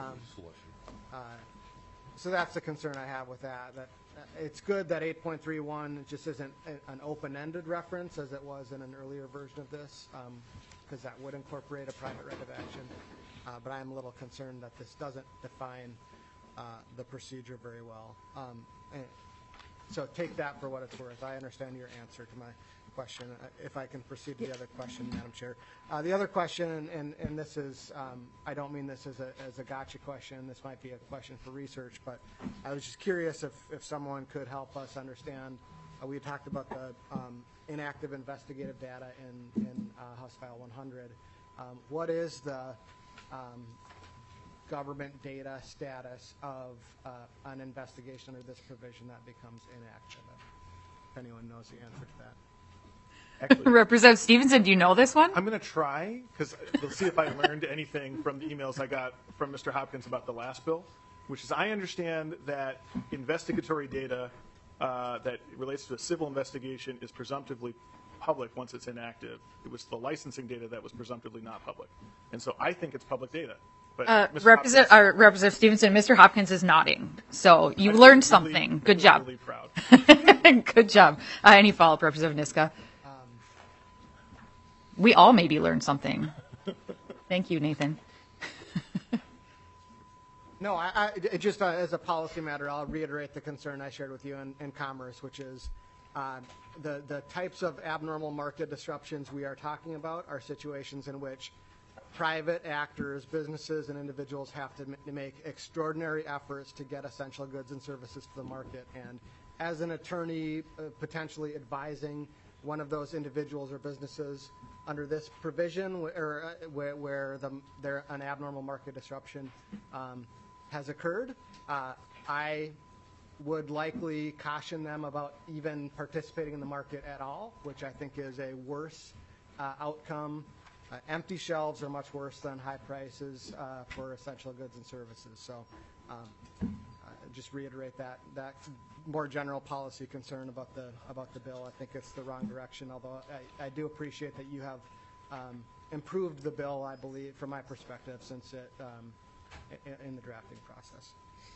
So that's the concern I have with that. That it's good that 8.31 just isn't an open-ended reference as it was in an earlier version of this, because that would incorporate a private right of action. But I'm a little concerned that this doesn't define the procedure very well. So take that for what it's worth. I understand your answer to my question. If I can proceed to the other question, Madam Chair. The other question, and this is, I don't mean this as a gotcha question. This might be a question for research, but I was just curious if someone could help us understand. We talked about the inactive investigative data in House File 100. What is the government data status of an investigation under this provision that becomes inactive? If anyone knows the answer to that. Actually, Representative Stevenson, do you know this one? I'm going to try, because we'll see if I learned anything from the emails I got from Mr. Hopkins about the last bill, which is I understand that investigatory data that relates to a civil investigation is presumptively public once it's inactive. It was the licensing data that was presumptively not public. And so I think it's public data. But Representative Stevenson, Mr. Hopkins is nodding. So you learned something. Good job. Really proud. Good job. Any follow-up, Representative Niska? We all maybe learned something. Thank you, Nathan. No, I just as a policy matter, I'll reiterate the concern I shared with you in Commerce, which is the types of abnormal market disruptions we are talking about are situations in which private actors, businesses, and individuals have to make extraordinary efforts to get essential goods and services to the market. And as an attorney potentially advising one of those individuals or businesses under this provision where an abnormal market disruption has occurred, I would likely caution them about even participating in the market at all, which I think is a worse outcome. Empty shelves are much worse than high prices for essential goods and services. So just reiterate that more general policy concern about the bill. I think it's the wrong direction, although I do appreciate that you have improved the bill, I believe, from my perspective, since it in the drafting process.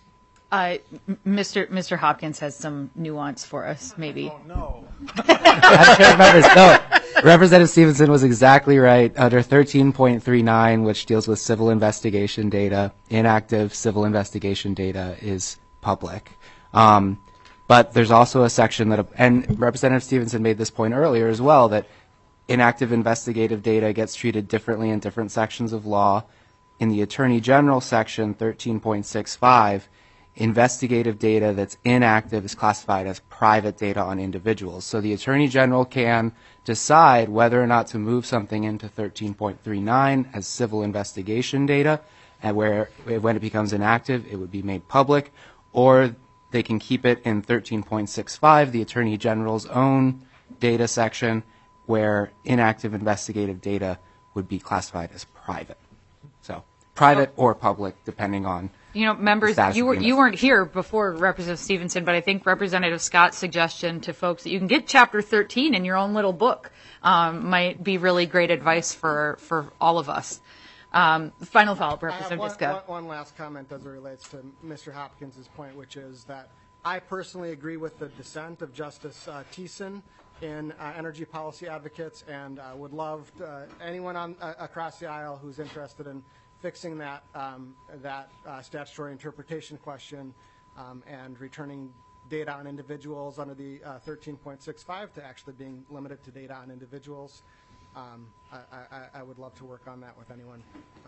Mr. Hopkins has some nuance for us, maybe. Oh, no. Representative Stevenson was exactly right. Under 13.39, which deals with civil investigation data, inactive civil investigation data is public. But there's also a section that, and Representative Stevenson made this point earlier as well, that inactive investigative data gets treated differently in different sections of law. In the Attorney General section, 13.65, investigative data that's inactive is classified as private data on individuals. So the Attorney General can decide whether or not to move something into 13.39 as civil investigation data, and where when it becomes inactive, it would be made public, or they can keep it in 13.65, the Attorney General's own data section, where inactive investigative data would be classified as private. So private or public, depending on. You know, members, you weren't here before Representative Stevenson, but I think Representative Scott's suggestion to folks that you can get Chapter 13 in your own little book might be really great advice for all of us. Final follow-up, I have Representative Scott. one last comment as it relates to Mr. Hopkins' point, which is that I personally agree with the dissent of Justice Thiessen in Energy Policy Advocates, and would love anyone across the aisle who's interested in fixing that statutory interpretation question and returning data on individuals under the 13.65 to actually being limited to data on individuals. I would love to work on that with anyone.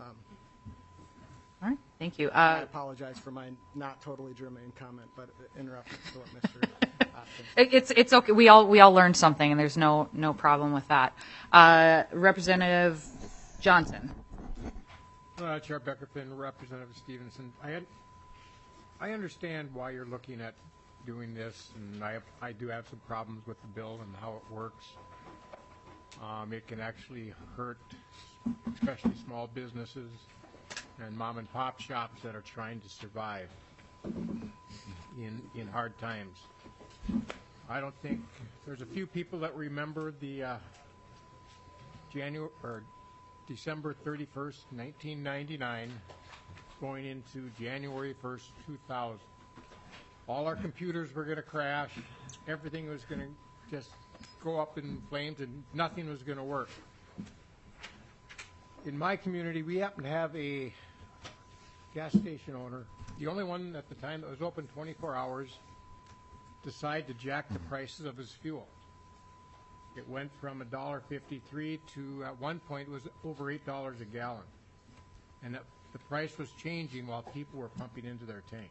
All right, thank you. I apologize for my not totally germane comment, but in reference to what Mr. It's okay. We all learned something, and there's no problem with that. Representative Johnson. Chair Beckerfin, Representative Stevenson. I understand why you're looking at doing this, and I do have some problems with the bill and how it works. It can actually hurt, especially small businesses and mom and pop shops that are trying to survive in hard times. I don't think there's a few people that remember the December 31st, 1999, going into January 1st, 2000. All our computers were going to crash. Everything was going to just go up in flames, and nothing was going to work. In my community, we happen to have a gas station owner, the only one at the time that was open 24 hours, decide to jack the prices of his fuel. It went from $1.53 to, at one point, it was over $8 a gallon. And the price was changing while people were pumping into their tanks.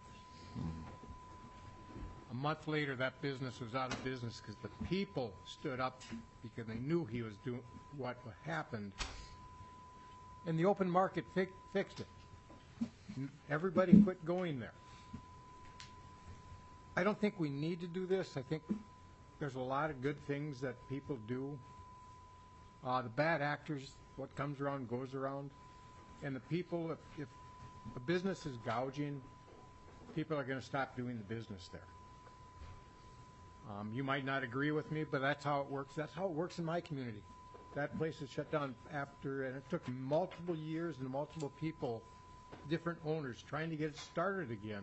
A month later, that business was out of business because the people stood up because they knew he was doing what happened. And the open market fixed it. Everybody quit going there. I don't think we need to do this. I think there's a lot of good things that people do. The bad actors, what comes around goes around. And the people, if a business is gouging, people are going to stop doing the business there. You might not agree with me, but that's how it works. That's how it works in my community. That place is shut down after, and it took multiple years and multiple people, different owners, trying to get it started again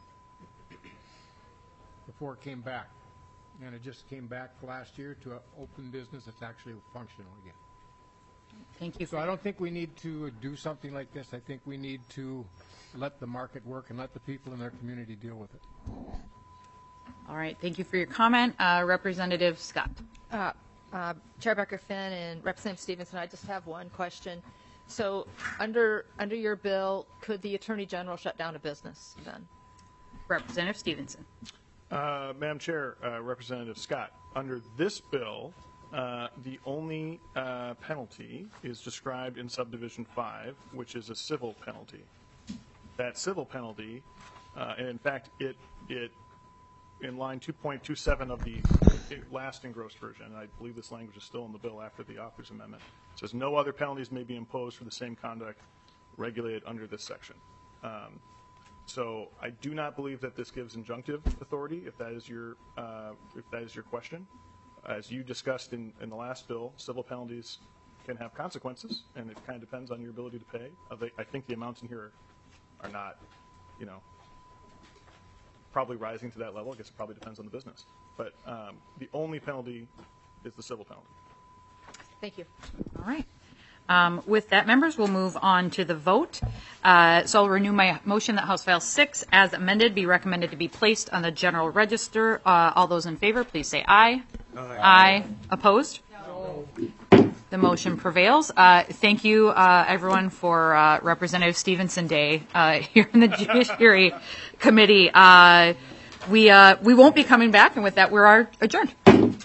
before it came back. And it just came back last year to an open business that's actually functional again. Thank you. So I don't think we need to do something like this. I think we need to let the market work and let the people in their community deal with it. All right, thank you for your comment. Representative Scott. Chair Beckerfin and Representative Stevenson, I just have one question. So under your bill, could the Attorney General shut down a business then? Representative Stevenson. Madam Chair, Representative Scott, under this bill, the only penalty is described in subdivision 5, which is a civil penalty. That civil penalty, and in fact, it in line 2.27 of the last engrossed version, and I believe this language is still in the bill after the author's amendment, it says no other penalties may be imposed for the same conduct regulated under this section. So I do not believe that this gives injunctive authority, if that is your question. As you discussed in the last bill, civil penalties can have consequences, and it kind of depends on your ability to pay. I think the amounts in here are not, probably rising to that level. I guess it probably depends on the business. But the only penalty is the civil penalty. Thank you. All right. With that, members, we'll move on to the vote. So I'll renew my motion that House File 6, as amended, be recommended to be placed on the general register. All those in favor, please say aye. Aye. Opposed? No. The motion prevails. Thank you, everyone, for Representative Stevenson Day here in the Judiciary Committee. We won't be coming back, and with that, we are adjourned.